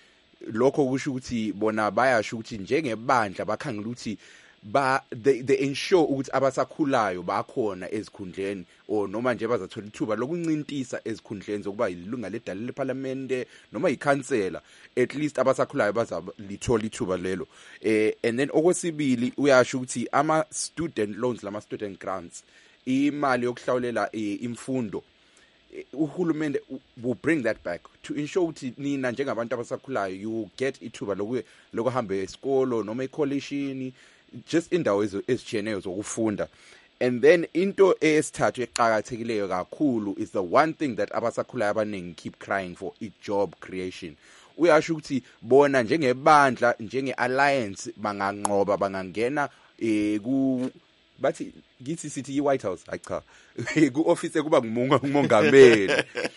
lokho kusho ukuthi bona bayasho ukuthi njengebandla bakhangela ukuthi ba they, they ensure ukuthi abasakhulayo bakhona ezikhundleni or noma nje bazathola ithuba lokuncintisa ezikhundleni zokuba yilunga ledala leParliament noma ikhansela, at least abasakhulayo bazalithola ithuba lelo. eh and then okwesibili uyasho ukuthi ama student loans lama student grants, imali yokuhlawulela imfundo, uhulumende will bring that back to ensure ukuthi nina njengabantu abasakhulayo you get ithuba lokuhamba esikolo noma ecollege, just indawo ezitshiyeneyo zokufunda. And then into esithathu eqhakathekileyo kakhulu is the one thing that abasakhulayo abaningi keep crying for, i job creation. Uyasho ukuthi bona njengebandla njenge-alliance banganqoba bangangena eh ku bathi ngithi sithi i-White House, hayi cha, ku-office kuba ngumongameli.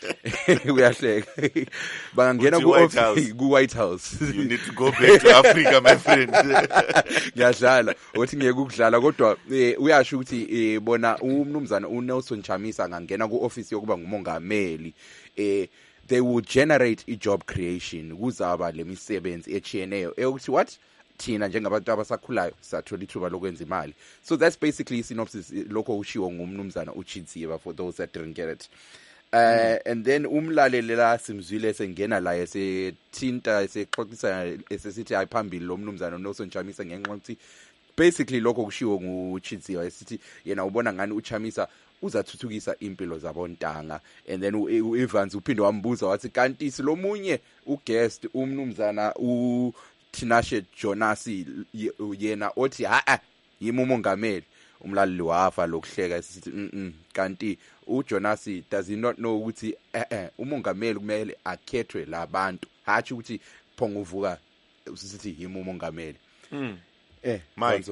Uyahleka. Bangangena ku-office ku-White House. You need to go back to Africa, my friend. Ngiyadlala uthi ngeke ukudlala kodwa uyasho ukuthi bona umnumzana uNelson Chamisa angangena ku-office yokuba ngumongameli, eh they will generate i-job creation, kuzaba lemisebenzi echiyeneyo ukuthi what thina njengabantu abasakhulayo sathola ithuba lokwenza imali. So that's basically synopsis lokho ushiwo ngumnumzana uChidziva for those that didn't get it. Uh, mm. And then umlaleli la simzwile sengena la esethinta esexoxisa esesithi ayiphambili lo mnumzana uNelson Chamisa ngenxa ukuthi basically lokho kushiwo nguChidziva esithi yena ubona ngani uChamisa uzathuthukisa impilo zabontanga. And then uEvans uphinde wambuza wathi kanti silomunye uguest umnumzana u Tinashe Jonasi yena othi ha yimi umongameli. Umlaleli wafa lokuhleka sithi mhm kanti uJonasi does he not know ukuthi eh eh umongameli kumele akhethwe labantu, hathi ukuthi phonga uvuka sithi yimi umongameli. Mm. Eh manje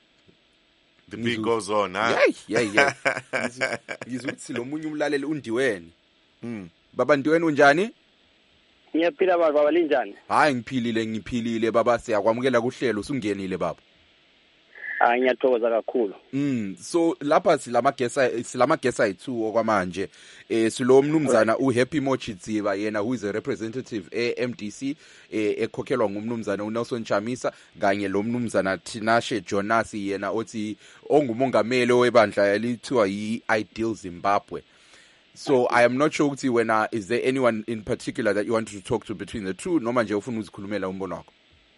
the beat goes on, ha. Yeah yeah yeah. Ngizuthi lo munye umlaleli uNdiweni. Mm. Baba Ndiweni unjani? Ngiyaphila baba, baba linjani? Hayi ngiphilile ngiphilile baba, siyakwamukela kuhlelo, usungenile baba. Ah ngiyathokoza kakhulu. Mm so lapha silama gesa silama gesa ayithu okwamanje, eh silo mnumzana uHappy Mochidziva yena who is a representative e-M D C eh ekhokhelwa ngumnumzana uNelson Chamisa kanye lo mnumzana Tinashe Jonasi yena othi ongumongameli webandla elithiwa yi-Ideal Zimbabwe. So I am not sure ukuthi wena is there anyone in particular that you want to talk to between the two noma nje ufuna uzikhulumela umbono wakho?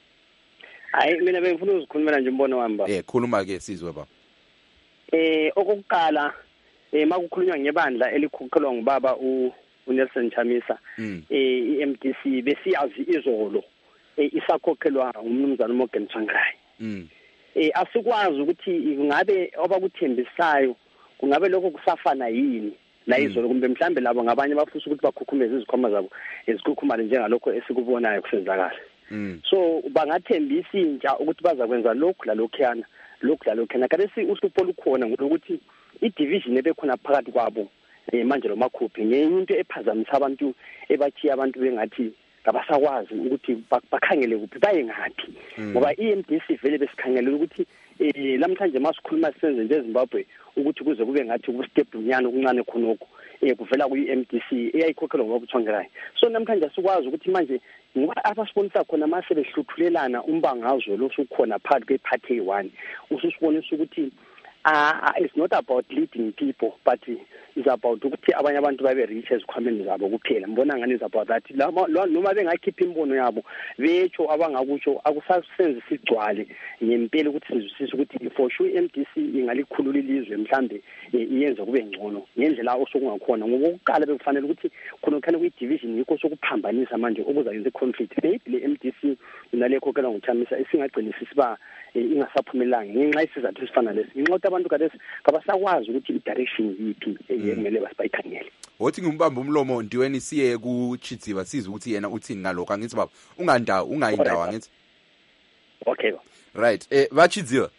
Hayi mina bengifuna uzikhulumela nje umbono wami baba. Eh khuluma ke sizwe baba. Eh okokuqala eh makukhulunywa ngebandla elikhokhelwa ngubaba uNelson Chamisa, eh i-M D C besiyazi izolo eh isakhokhelwa umnumzana uMorgan Tsvangirai. Mm. Eh asikwazi ukuthi ngabe obakuthembisayo kungabe lokho kusafana yini la izolo kumbe mhlambe labo ngabanye bafisa ukuthi bakhukhumeze izikhoma zabo ezikhukhumala njengalokho esikubonayo kusenzakala. Mm. So bangathembisa intsha ukuthi bazakwenza lokhu la lokhuyana lokhu la lokhuyana, kanti si uhlupho lukhona ngokuthi i-division ebekhona phakathi kwabo eh manje lo makhuphi ngenye into ephazamisa abantu ebathiya abantu bengathi abasakwazi ukuthi bakhangele kuphi baye ngathi, ngoba i-M D C vele besikhangelela ukuthi eh lamhlanje masikhuluma senze nje eZimbabwe ukuthi kuze kube ngathi kubustebhunyana okuncane khonoko eh kuvela ku-M D C eyayikhokhelwa ngokuTsvangirai. So namhlanje asikwazi ukuthi manje ngoba abasibonisa khona mase behluthulelana umbangazo losukhona phakathi kweparty eyi one, ususibonisa ukuthi ah it's not about leading people but it's about ukuthi abanye abantu babe rich ezikhwameni zabo kuphela. Mbona ngani is about that noma bengakhipha imbono yabo betho abangakusho akusasenze sigcwale ngempela ukuthi sizwisise ukuthi for sure M D C ingalikhulula ilizwe mhlambe iyenza kube ngcono ngendlela osokungakhona, ngoba ukuqala bekufanele ukuthi khona khona kwi-division yikho sokuphambanisa manje okuzayenza i-conflict. Maybe le M D C inalekhokhelwa nguChamisa isingagcina sisiba ingasaphumelanga ngenxa isizathu esifana lesi, ngenxa ukuthi abantu kade kabasakwazi ukuthi i-direction yiphi ekumele basibayikhangele. Wothi ngimbamba umlomo Ndiweni siye kuChidziva sizwe ukuthi yena uthini ngalokho. Angithi baba ungandawo ungayindawo angithi. Okay. Right. Eh baChidziva.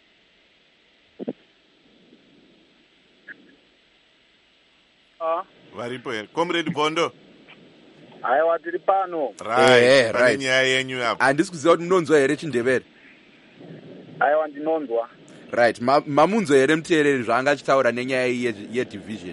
Ah varipo here comrade Bondo. Hayi wathi pano. Right. Eh right. Nyaya yenyu yapha. Andisikuziwa ukuthi unonzwa here eChindebele. Hayi wandinonzwa. Right. Mamunzo here emtheleli zvanga chitaura nenyaya ye division.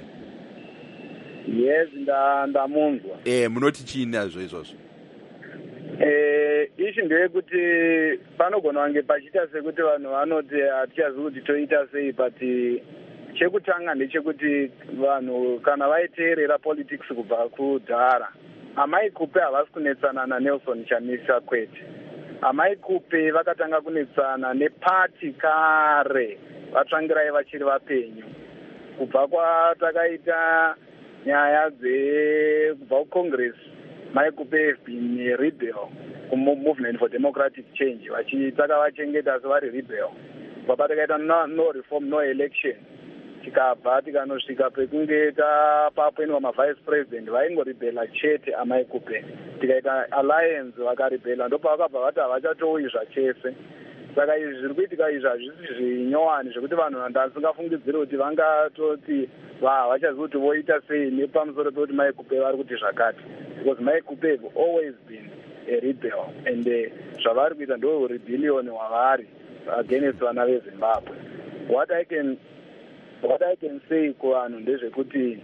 Yes nda ndamunzwa. Eh munoti chini nazvo izvozvo? Eh eh ishi ndeyekuti panogona kunge pachiita sekuti vanhu vanoti hatichazivi kuti toita sei, but chekutanga ndechekuti vanhu kana vaiteerera politics kubva kudhara, amai kupe havasi kunetsana naNelson Chamisa kwete. Amai kupe vakatanga kunetsana nepati kare vatsvangirai vachiri vapenyu. Kubva kwatakaita nyaya dze kubva kucongress, mai kupe have been rebel kumovement for democratic change, vachitaka vachengeta asi vari rebel. Kubva takaita no, no reform no election, tikabva tikanosvika pekunge tapapoendwa mavice president vaingorebela chete amai kupe. Tikaita alliance vakarebela, ndopavakabva vati havachatouyi zvachese. Saka izvi zviri kuitika izvi hazvisi zvinyowani zvekuti vanhu ndasingafungidziri kuti vangatoti havachazivi kuti voita sei nepamusoro pekuti mai kupe vari kuti zvakati, because mai kupe have always been a rebel, and zvavari kuita ndo rebellion hwavari against vana veZimbabwe. What I can what I can say kuvanhu ndezvekuti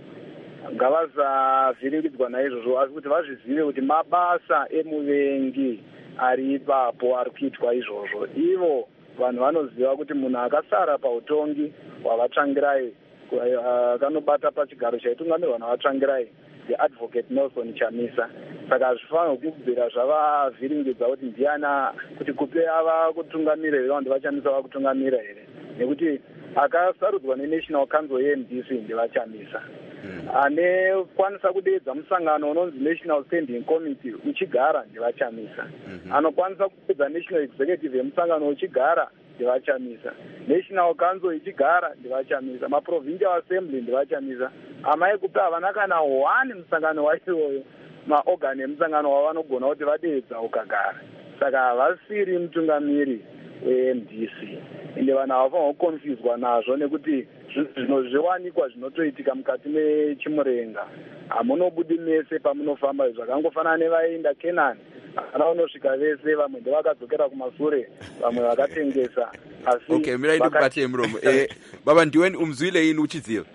ngavasavhiringidzwa naizvozvo, asi kuti vazvizive kuti mabasa emuvengi ari ipapo ari kuitwa izvozvo. Ivo vanhu vanoziva kuti munhu akasara pautongi hwavatsvangirai, akanobata pachigaro chaitungamirirwa navatsvangirai, the advocate Nelson Chamisa. Saka hazvifanirwi kubvira zvavavhiringidza kuti ndiana kuti kupe ava kutungamira here vanhu vachamisa vakutungamira here, nekuti akasarudzwa neNational Council yeM D C ndevachamisa. Ane kwanisa kudeedza musangano unonzi National Standing Committee uchigara ndevachamisa. Anokwanisa kudeedza National Executive yemusangano uchigara ndevachamisa. National Council ichigara ndevachamisa. Maprovincial Assembly ndevachamisa. Amai kupe havana kana one musangano waiwoyo maorgan emusangano wavanogona kuti vadeedza ukagara. Saka havasiri mutungamiri weM D C. Ende vanhu havafanirwa kukonfuzwa nazvo nekuti zvino zviwanikwa zvinotoitika mukati mechimurenga hamunobudi mese pamunofamba. Zvakangofanana nevaenda Kenani, vana vanosvika vese, vamwe ndevakadzokera kumasure, vamwe vakatengesa. Asi okay, mirai ndikubatei muromo. eh, baba ndiweni umzwile yini uchidziva?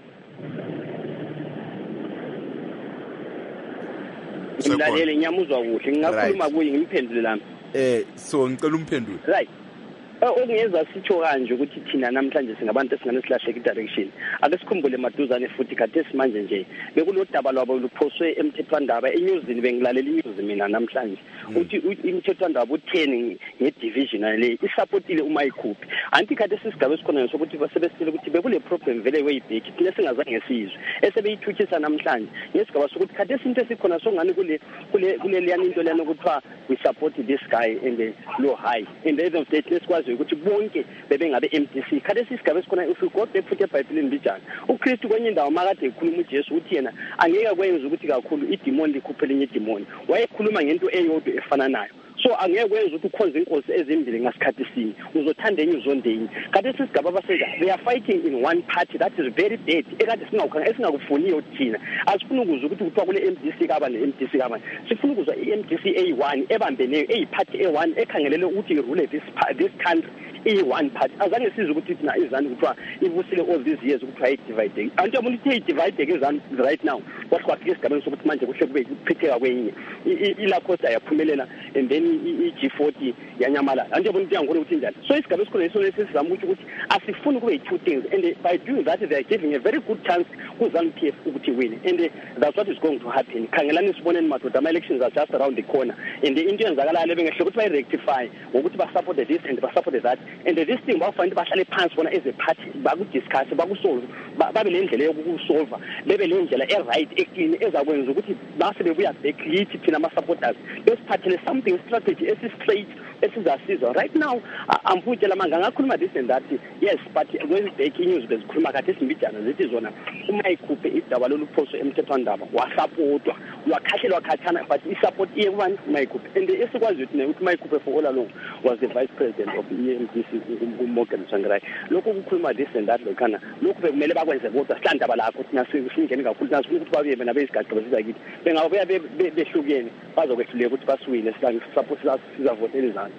Ngimlalele nyamuzwa kuhle, ngingakhuluma kuye ngimphendule lami. Eh so ngicela umphendule. Right. Okungenza sitsho kanje ukuthi thina namhlanje singabantu esingane silahleka direction. Ake sikhumbule maduzane futhi kade simanje nje bekulodaba lwabo luphoswe emthethwandaba eNewsini, bengilalela inews mina namhlanje uthi imthethwandaba utheni ngedivision le isupportile uma ikhuphi. Anti kade sisigaba esikhona sokuthi basebesile ukuthi bekule problem vele wayibheki thina singazange sizwe esebeyithuthisa namhlanje ngesigaba sokuthi kade isinto esikhona songani kule kule kule liyani into lena ukuthiwa we support this guy and the low high and the other state lesikwazi ukuthi bonke bebengabe M D C. Kade sisigaba esikhona if you go back futhi eBhayibhelini bijana uKristu kwenye indawo makade ekhuluma uJesu uthi yena angeke kwenze ukuthi kakhulu idemon likhuphele enye idemon, wayekhuluma ngento eyodwa efana nayo. So angeke kwenze ukuthi ukhonze inkosi ezimbili ngasikhathi sinye, uzothanda enye uzonde enye. Kade sisigaba basenza they are fighting in one party that is very dead, ekade singawukhanga esingakufuniyo thina. Asifuna ukuzwa ukuthi kuthiwa kule M D C kaba ne-M D C kaba, sifuna ukuzwa i-M D C A one ebambeneyo, eyiparty A one ekhangelele ukuthi irule this this country i one party. Azange sizwe ukuthi thina izani kuthiwa ibusile all these years ukuthi ayidivide. Anti yabona ukuthi ayidivide izani right now what kwafika esigabeni sokuthi manje kuhle kube ukuphetheka kwenye ila coast ayaphumelela and then i G forty yanyamalala. Anti yabona ukuthi yangona ukuthi njani. So isigaba esikhona leso lesizama ukuthi ukuthi asifuni kube two things, and by doing that they are giving a very good chance kuZANU P F ukuthi win, and that's what is going to happen. Khangelani siboneni madoda, ama elections are just around the corner, and into yenzakalayo bengehle ukuthi bayi rectify ngokuthi ba support this and ba support that, and this thing bafanele bahlale phansi bona as a party bakudiscuss bakusolve babe nendlela yokusolve bebe nendlela e right eclean ezakwenza ukuthi base bebuya back yithi thina ama supporters besiphathele something strategy esi straight esizasiza right now. Amfutshela manga ngakhuluma this and that, yes, but when the news bezikhuluma kade simbijana zithi zona uma ikhuphe idaba loluphoso emthethwandaba wasupportwa wakhahlelwa khathana, but isupport iye-one uma ikhuphe, and esikwazi ukuthi ukuthi uma ikhuphe for all along was the vice president of the E M D C uMorgan Tsvangirai. Lokho kukhuluma this and that lokhana lokho bekumele bakwenze kodwa sihlandaba lakho thina singene kakhulu nasifuna ukuthi babuye bena beyisigaqo sizakithi bengabuya behlukene bazokwehluleka ukuthi basiwile silange support sizavotela izana.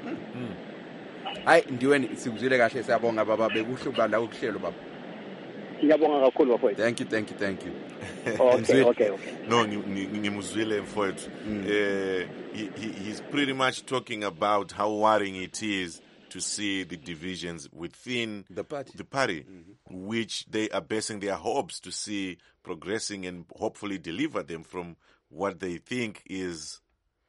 Hayi ndiweni sikuzwile kahle, siyabonga baba, bekuhle ukuba la ukuhlelo baba. Ngiyabonga kakhulu bafowethu. Thank you, thank you, thank you. Okay, okay, okay. No, ngimuzwile mfowethu. Eh, he, he he's pretty much talking about how worrying it is to see the divisions within The party. the party, mm-hmm. which they are basing their hopes to see progressing and hopefully deliver them from what they think is,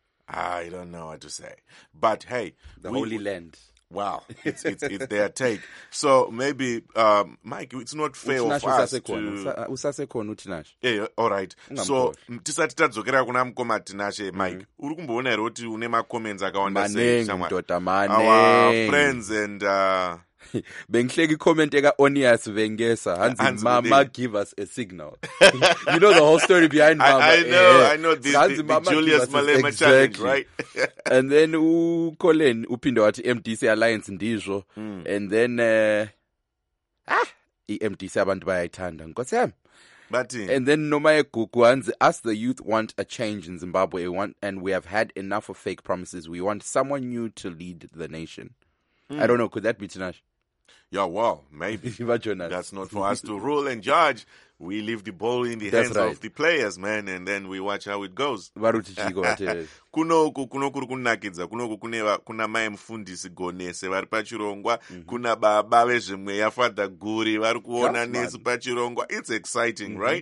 I don't know what to say. But hey, The we, Holy Land. Wow, it's, it's, it's their take. So maybe, um, Mike, it's not fair of us to... Usasekhona uTinashe. Yeah, all right. So, tisati tadzokera kuna mukoma Tinashe, Mike, uri kumboona here kuti une ma-comments akawanda sei, Manengi mdoda, our manengi. friends and... Uh, Bengihleki comment eka Onias Vengesa. Hansi, Hansi Mama give us a signal. You know the whole story behind Mama. I, I know, eh, I know the, Hansi, the, the Mama Julius give us Malema exactly. challenge, right? And then u Colin upinde wathi M D C Alliance ndizvo. Mm. And then uh, ah I-M D C abantu bayayithanda Nkosi yami. But uh, And then Noma Gugu Hansi, us the youth want a change in Zimbabwe, we want, and we have had enough of fake promises. We want someone new to lead the nation. Mm. I don't know, could that be Tinashe? yeah, well, maybe. Jonas. That's not for us to rule and judge. We leave the ball in the That's hands right. of the players, man, and then we watch how it goes. Varuti Chigo ati. kunoku kunokuri kunakidza kunoku kune va- kuna mai mufundisi Gonese vari pachirongwa, kuna baba vezvemweya Father Guri vari kuona Yes, man. nesu pachirongwa. It's exciting, right?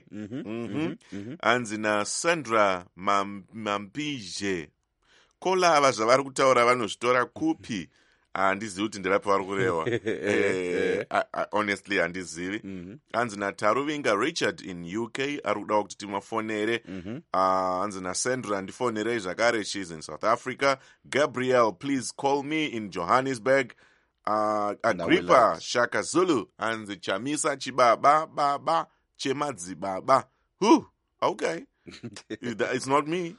Mhm. Hanzi naSandra Mam- Mampije, kola ava zvavari kutaura vanozvitora kupi? Handizivi kuti ndirapi vari kureva. Eh, I- I- honestly handizivi. Hanzi naTaruvinga Richard in U K ari kuda kuti timafonere. Ah, hanzi naSandra ndifonerei zvakare, she's in South Africa. Gabriel, please call me in Johannesburg. Uh, Agrippa relax. Shaka Zulu hanzi Chamisa Chibaba Baba Chemadzi Baba. Who? Okay. It's not me.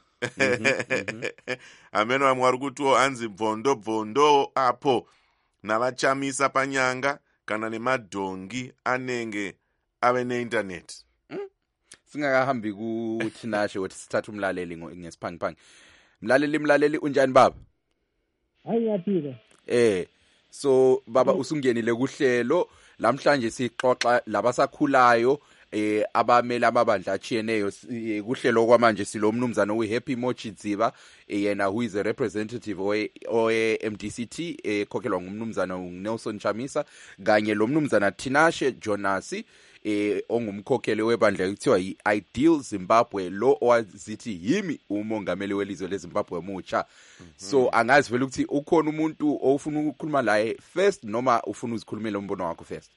Ameno vamwe vari kutiwo hanzi bvondo bvondo apo navachamisa panyanga kana nemadhongi anenge ave neindaneti. Singakahambi kuTinashe wethi sithatha umlaleli ngo- ngesiphangipangi. Mlaleli mlaleli unjani baba? Hayi yaphila. Eh so baba usungenile kuhlelo namhlanje sixoxa labasakhulayo eh abamele amabandla achiyeneyo eh, kuhlelo kwamanje silo mnumzana uHappy Mochidziba eh, yena who is a representative oye oye M D C T ekhokhelwa ngumnumzana uNelson Chamisa kanye lo mnumzana Tinashe Jonasi eh ongumkhokheli webandla ekuthiwa yi-Ideal Zimbabwe lo owazithi yimi umongameli welizwe leZimbabwe mutsha. So angazi vele ukuthi ukhona umuntu ofuna ukukhuluma laye first noma ufuna uzikhulumela umbono wakho first.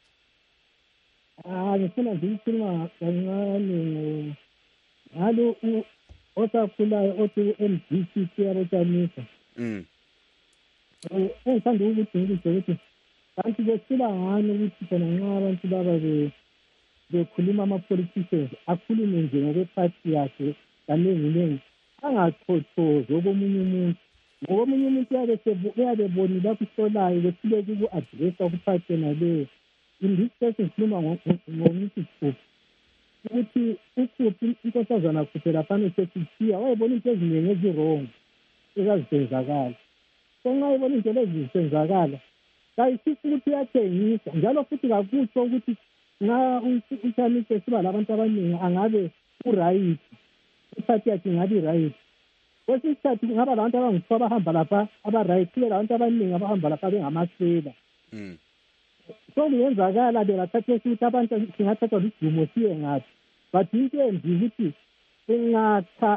Ah, ngifuna nje ukukhuluma kancane ngalo u- osakhulayo othi u-M D C Chamisa. Mm. Eh, engithanda ukuthi ngikuze ukuthi kanti besila ngani ukuthi khona nxa abantu laba be- bekhuluma ama-politicians akhulume nje ngokwephathi yakhe kaninginingi angachothozi okomunye umuntu ngokomunye umuntu uyabe sebu- uyabe ebonile lapho isolayo besileke uku-adressa ukuphathi yena leyo. In this case ngikhuluma ngomuthi Kuphi ukuthi uKuphi inkosazana Kuphi laphana eseSithiya wayebona into eziningi ezirongo ezazisenzakala. So nxa ebona into lezi zisenzakala kayisithi ukuthi uyathengisa njalo futhi kakutsho ukuthi nxa uChamisa esiba labantu abaningi angabe uright iphathi yakhe ingabe iright. Kwesinye isikhathi kungaba labantu abanguthiwa abahamba lapha aba-right kube labantu abaningi abahamba lapha bengamasela. Mm. So kuyenzakala bengathatha ukuthi abantu singathatha ludumo siye ngaphi, but into embi ukuthi ungakha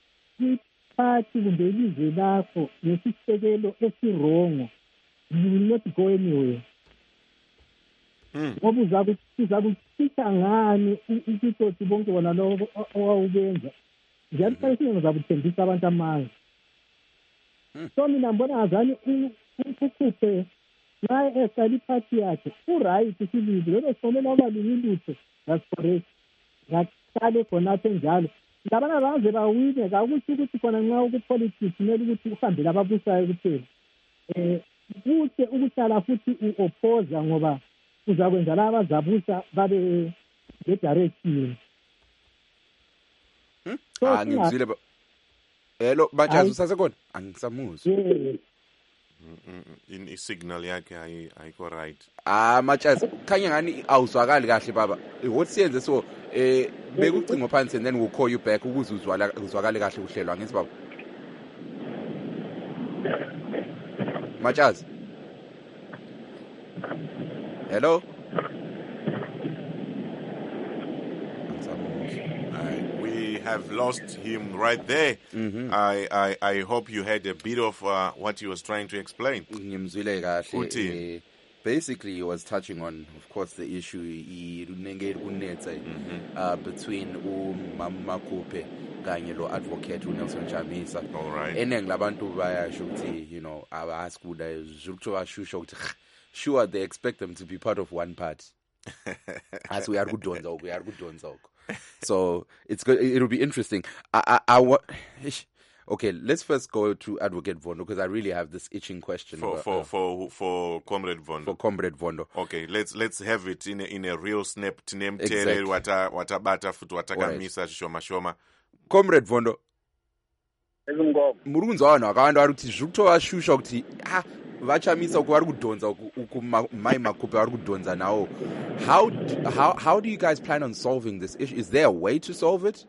iphathi kumbe ilizwe lakho ngesisekelo esirongo, you will not go anywhere. Ngoba uzaku- uzakuchitha ngani u- ukutsotsi bonke bona lobo o- owawubenza njalo kufanele ngizakuthembisa abantu amanga. So mina ngibona ngazani u- u- uKuphi nxa eqala iphathi yakhe uright sibili lelo sonela obalunga ilutho that's correct ngaqale khonapho enjalo labana banze bawine kakuthi ukuthi khona nxa ukupolitics kumele ukuthi uhambele ababusayo kuphela. Eh kuhle ukuhlala futhi u-opposa ngoba uzakwenza laba abazabusa babe ngedirection. So Ah singa- ngizwile ba. Hello bajazi Hayi. usasekhona? Angisamuzwa. Eh, in signal yakhe ayikho right. Ah Machazi khanya ngani awuzwakali kahle baba. What siyenze so eh bekucingo phansi and then we'll call you back ukuze uzwala uzwakale kahle uhlelwa ngithi baba. Machazi. Hello. We have lost him right there. Mm-hmm. I, I I hope you had a bit of uh, what he was trying to explain. Ngimzwile kahle. Basically, he was touching on, of course, the issue mm-hmm. uh, between uMama Kupe kanye lo advocate uNelson Chamisa. All right. Eneng labantu bayasho ukuthi, you know, ask kuda zukuthiwa shusho ukuthi sure they expect them to be part of one party. As we are kudonza uku, we are kudonza uku. So it's good. It'll be interesting. I, I, I wa- Okay, let's first go to Advocate Vondo because I really have this itching question for about, for, uh, for for Comrade Vondo. For Comrade Vondo. Okay, let's let's have it in a, in a real snap. Tinem Exactly. tere wata wata bata futu watakamisa shoma shoma. Comrade Vondo. Ezingoma. Murunzo wana akawandu ari kuti zvikutowa shusha kuti ah vachamisa uku vari kudhonza uku mai makupe vari kudhonza nawo. How do, how how do you guys plan on solving this issue? Is there a way to solve it?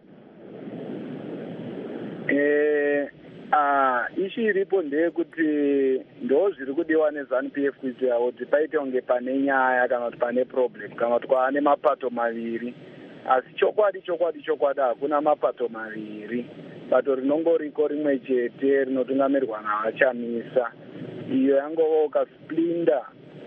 Eh ah ishi iripo ndekuti ndo zviri kudiwa neZANU P F kuitira kuti paite unge pane nyaya kana kuti pane problem kana kuti kwaane mapato maviri. Asi chokwadi chokwadi chokwadi hakuna mapato maviri. Bato rinongoriko rimwe chete rinotungamirirwa naVachamisa. Iyo yangovoka splinda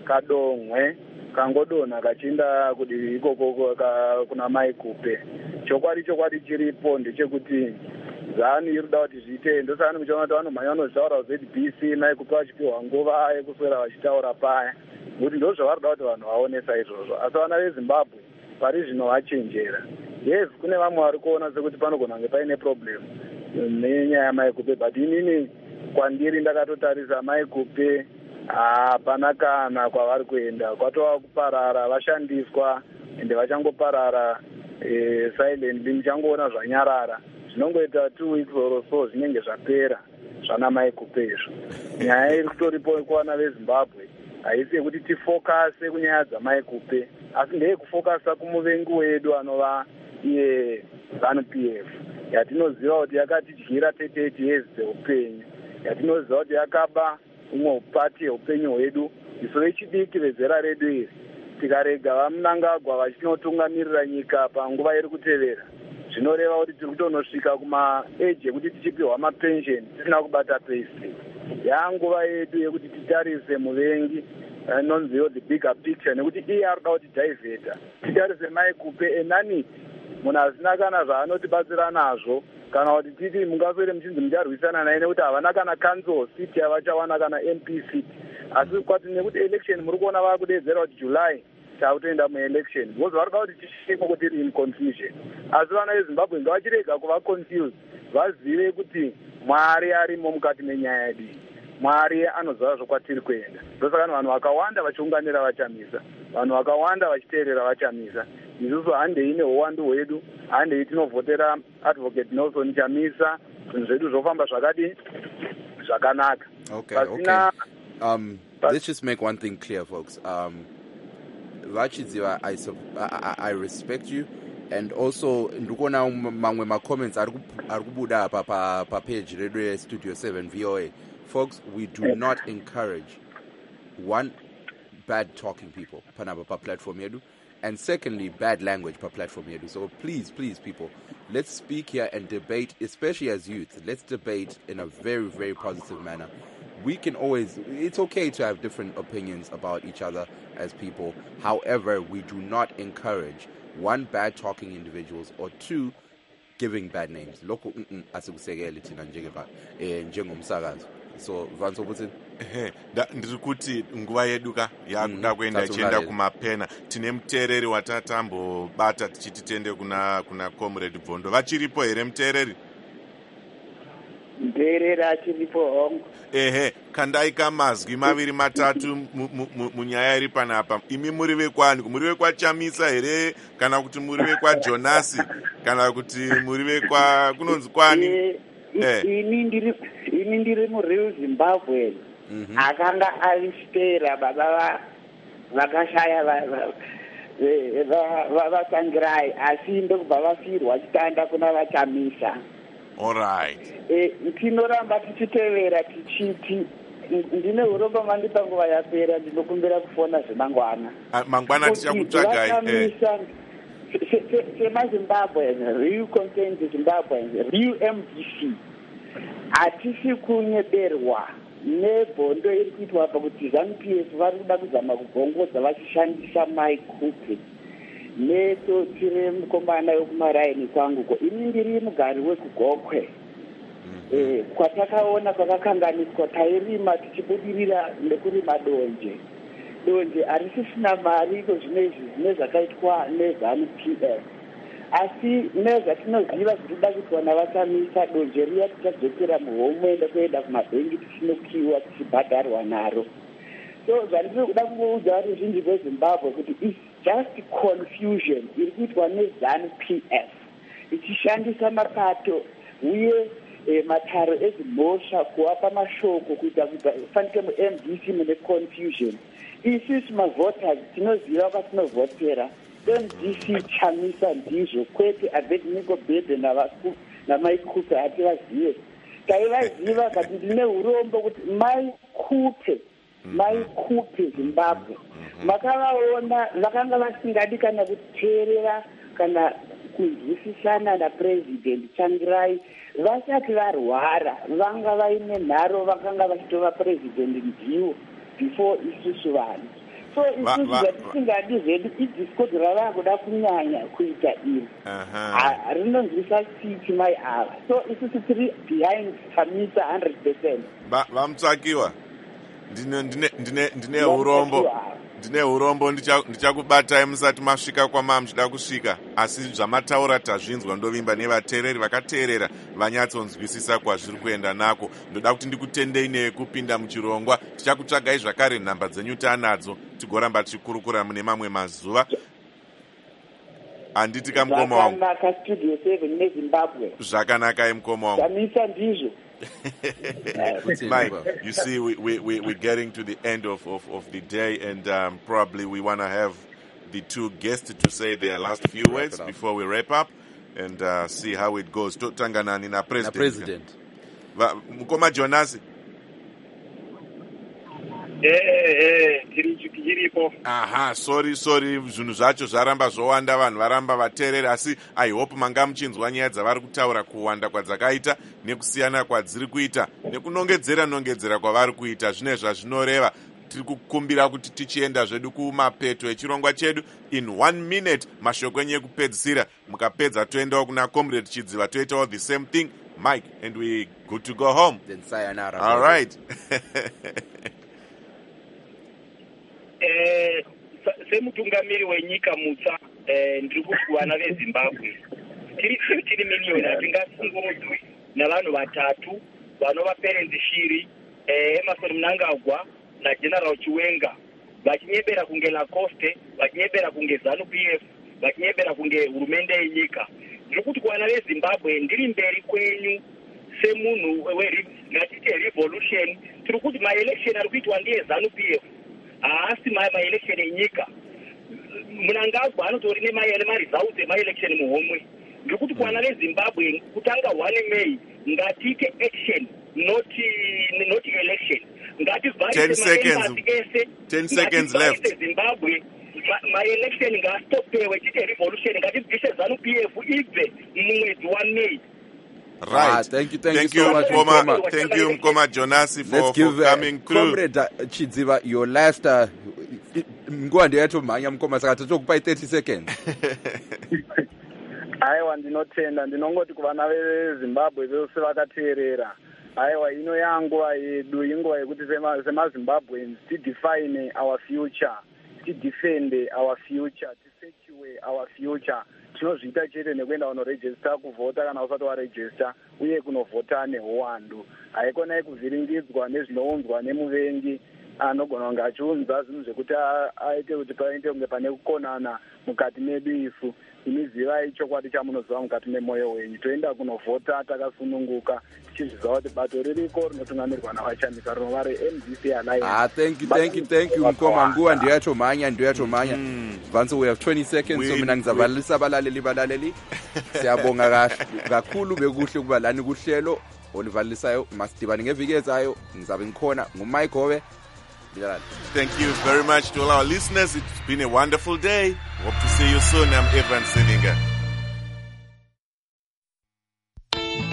kadomwe kangodonha kachienda kuti ikoko kuna Mai Kupe. Chokwadi chokwadi chiripo ndechekuti ZANU irikuda kuti zviite ndosaka muchaona kuti vanomhanya vanozvitaura Z B C Mai Kupe vachipiwa nguva yekuswera vachitaura paya. Kuti ndo zvavarikuda kuti vanhu vaonesa izvozvo. Asi vana veZimbabwe pari zvino vachenjera. Yes, kune vamwe vari kuona sekuti panogona kunge paine problem nenyaya yaMai Kupe, but inini kwandiri ndakatotarisa Mai Kupe hapana kana kwavari kuenda, kwatova kuparara, vashandiswa ende vachangoparara eh, silently, muchangoona zvanyarara zvinongoita two weeks or so zvinenge zvapera zvana Mai Kupe izvo. Nyaya iri kutoripo kuvana veZimbabwe haisi yekuti tifokase kunyaya dzaMai Kupe, asi ndeye kufokasa kumuvengi wedu anova iye ZANU P F yatinoziva kuti yakatidyira thirty-eight years dzeupenyu, yatinoziva kuti yakaba umwe upati hweupenyu hwedu isu vechidiki vezera redu iri. Tikarega vaMnangagwa vachinotungamirira nyika panguva iri kutevera, zvinoreva kuti tiri kutonosvika kumaeji ekuti tichipiwa mapensheni tisina kubata payslip. Yanguva yedu yekuti titarise muvengi anonziwo the bigger picture, nekuti iye arikuda kuti divheta titarise Mai Kupe enaniti munhu asina kana zvaanotibatsira nazvo, kana kuti titi mungaswere muchinzi mucharwisana naye nekuti havana kana council seat yavachawana kana M P seat. Asi kwati nekuti election muri kuona vaakudedzera kuti July taakutoenda muelection, because vari kuda kuti tisvike kuti tiri in confusion. Asi vana veZimbabwe ngavachirega kuva confused, vazive kuti Mwari arimo mukati menyaya yedu. Mwari anoziva zvokwatiri kuenda. Ndosaka vanhu vakawanda vachiunganira Vachamisa, vanhu vakawanda vachiteerera Vachamisa. Isusu handei neuwandu hwedu, handei tinovhotera Advocate Nelson Chamisa, zvinhu zvedu zvofamba zvakadi zvakanaka. Okay, okay. Um, let's just make one thing clear, folks. Um, Vachidziva, I, I, I respect you. And also, ndikuona mamwe ma comments arikubuda pa pa pa page Radio Studio seven V O A. Folks, we do not encourage one bad talking people panaba pa platform yedu, and secondly bad language per platform yedu. So please, please, people, let's speak here and debate, especially as youth. Let's debate in a very, very positive manner. We can always, it's okay to have different opinions about each other as people. However, we do not encourage one, bad talking individuals, or two, giving bad names. Loko asikusekele thina njengeba eh njengomsakazo. So vanso buthi eh ndiri kuti nguva yedu ka yakuda kuenda ichienda kumapena. Tine muteereri watatambo bata tichiti tende kuna kuna Comrade Vondo. Vachiripo here muteereri? Muteereri achiripo hongu. Ehe, kandai kamazwi maviri matatu munyaya iri panapa. Imi muri vekwani? Muri vekwaChamisa here kana kuti muri vekwaJonasi kana kuti muri vekwa kunonzi kwani? Eh ini ndiri ini ndiri muReal Zimbabwe. Mhm. akanga ari spera baba vakashaya vasangirai asi ndokubva vafirwa chitanda kuna vachamisa. Alright. Tinoramba tichitevera tichiti ndine urombo mandipa nguva yapera ndinokumbira kufona zvemangwana. Mangwana tichakutsvagai. Vachamisa semazimbabweans, real content Zimbabweans, real M D C hatisi kunyeberwa nebhondo iri kuitwa pakuti ZANU P F vari kuda kuzama kugongodza vachishandisa maikupe neto tire mukomana yokumaraini kwanguko. Ini ndiri mugari wekugokwe. Eh, kwatakaona kwakakanganiswa tairima tichibudirira nekurima donje. Donje harisisina mari iko zvinezvi zvine zvakaitwa neZANU P F. Asi nezvatinoziva zvirikuda kuitwa navachamisa donje riya tichadzokera muhomwende kuenda kumabhengi tichinokiwa tichibhadharwa naro. So zvandiri kuda kungoudza varuzhinji rweZimbabwe kuti it's just confusion iri kuitwa neZANU P F ichishandisa mapato uye eh, mataro ezimhosva kuvapa mashoko kuita kuti fanike mu-M D C mune confusion. Isusu mavoters tinoziva kwatinovhotera. M D C chamisa ndizvo kwete Abednego Bebe namaikupe hativazive. Taivaziva kati ndine urombo kuti maikupe maikupe Zimbabwe makavaona vakanga vasingadi kana kuteerera kana kunzwisisana napresident Changirai vasati varwara vanga vaine nharo vakanga vachitova president ndiwo before isusu vanhu. So isusu zvatisingadi zvedu idiscodi rava kuda kunyanya kuita iri rinonzwisa chichi mai ava. So isusu tiri behind Chamisa one hundred percent. Vamutsvakiwa ndine ndine ndine ndine urombo ndine urombo ndichakubatai musati masvika kwama muchida kusvika, asi zvamataura tazvinzwa ndovimba nevateereri vakateerera vanyatsonzwisisa kwazviri kuenda nako. Ndoda kuti ndikutendei nekupinda muchirongwa. Tichakutsvagai zvakare nhamba dzenyu tanadzo tigoramba tichikurukura mune mamwe mazuva. Anditi kamukoma wangu zvakanaka studio seven neZimbabwe zvakanaka mukoma wangu chamisa ndizvo. Mike, you see, we, we, we, we're getting to the end of, of, of the day, and um, probably we want to have the two guests to say their last few words before we wrap up and uh, see how it goes. Tanganani na president. Na president. Mukoma Jonas. Eh, eh, aha, sorry, sorry, zvinhu zvacho zvaramba zvowanda, vanhu varamba vateereri, asi I hope manga muchinzwa nyaya dzavari kutaura kuwanda kwadzakaita nekusiyana kwadziri kuita nekunongedzera nongedzera kwavari kuita. Zvine zvazvinoreva. Tiri kukumbira kuti tichienda zvedu kumapeto echirongwa chedu in one minute. Mashoko enyu ekupedzisira mukapedza toendawo kuna comrade Chidziva toitawo the same thing, Mike, and we good to go home. Then sayonara. All right. Eh, semutungamiri wenyika mutsva ndiri kuti kuvana veZimbabwe tiri tiri miliyoni hatingasungurudzwi navanhu vatatu vanova Perenzi Shiri, Emerson Mnangagwa naGeneral Chiwenga vachinyebera kunge Lacoste, vachinyebera kunge ZANU P F, vachinyebera kunge hurumende yenyika. Ndiri kuti kuvana veZimbabwe ndiri mberi kwenyu semunhu ngatiti revolution. Tiri kuti maelection ari kuitwa ndiye ZANU P F haasi maelection enyika. Mnangagwa anotori nemaresults emaelection muhomwe. Ndikuti kwana veZimbabwe kutanga one May ngatiite action not not election. ten seconds. ten seconds left. Zimbabwe my election ngastopewe tiite revolution ngatibvise ZANU P F ibve mumwedzi one May. Right. Ah, thank you, thank, thank you so you, much, Mkoma. Mkoma. Thank you, Mkoma Jonasi, for, Let's give, for coming uh, through. Comrade uh, Chidziva, your last uh, nguva ndeyatomhanya Mkoma saka totokupai thirty seconds. Aiwa, ndinotenda ndinongoti kuvana veZimbabwe vose vakateerera. Aiwa, ino yanguva yedu inguva yekuti semaZimbabweans tidefine our future, tidefend our future, tisecure our future. Tinozviita chete nekuenda kunoregister kuvhota kana usati waregister uye kunovhota nehuwandu. Haikonai kuvhiringidzwa nezvinounzwa nemuvengi anogona kunge achiunza zvinhu zvekuti aite kuti paite kunge pane kukonana mukati medu isu. Inizivai chokwadi chamunoziva mukati memwoyo wenyu. Toenda kunovhota takasununguka tichizviziva kuti bato ririko rinotungamirwa navashandisa rinova re-M D C Alliance. Ah, thank you, thank you, thank you. Mkoma nguwa ndio yacho manya, ndio yacho manya. Vanso we have twenty seconds so mina ngizavalisa abalaleli balaleli. Siyabonga kakhulu bekuhle kuba lani kuhlelo olivalisayo masidibane ngeviki ezayo ngizabe ngikhona nguMike Hobe. Thank you very much to all our listeners. It's been a wonderful day. Hope to see you soon. I'm Evan Sininga.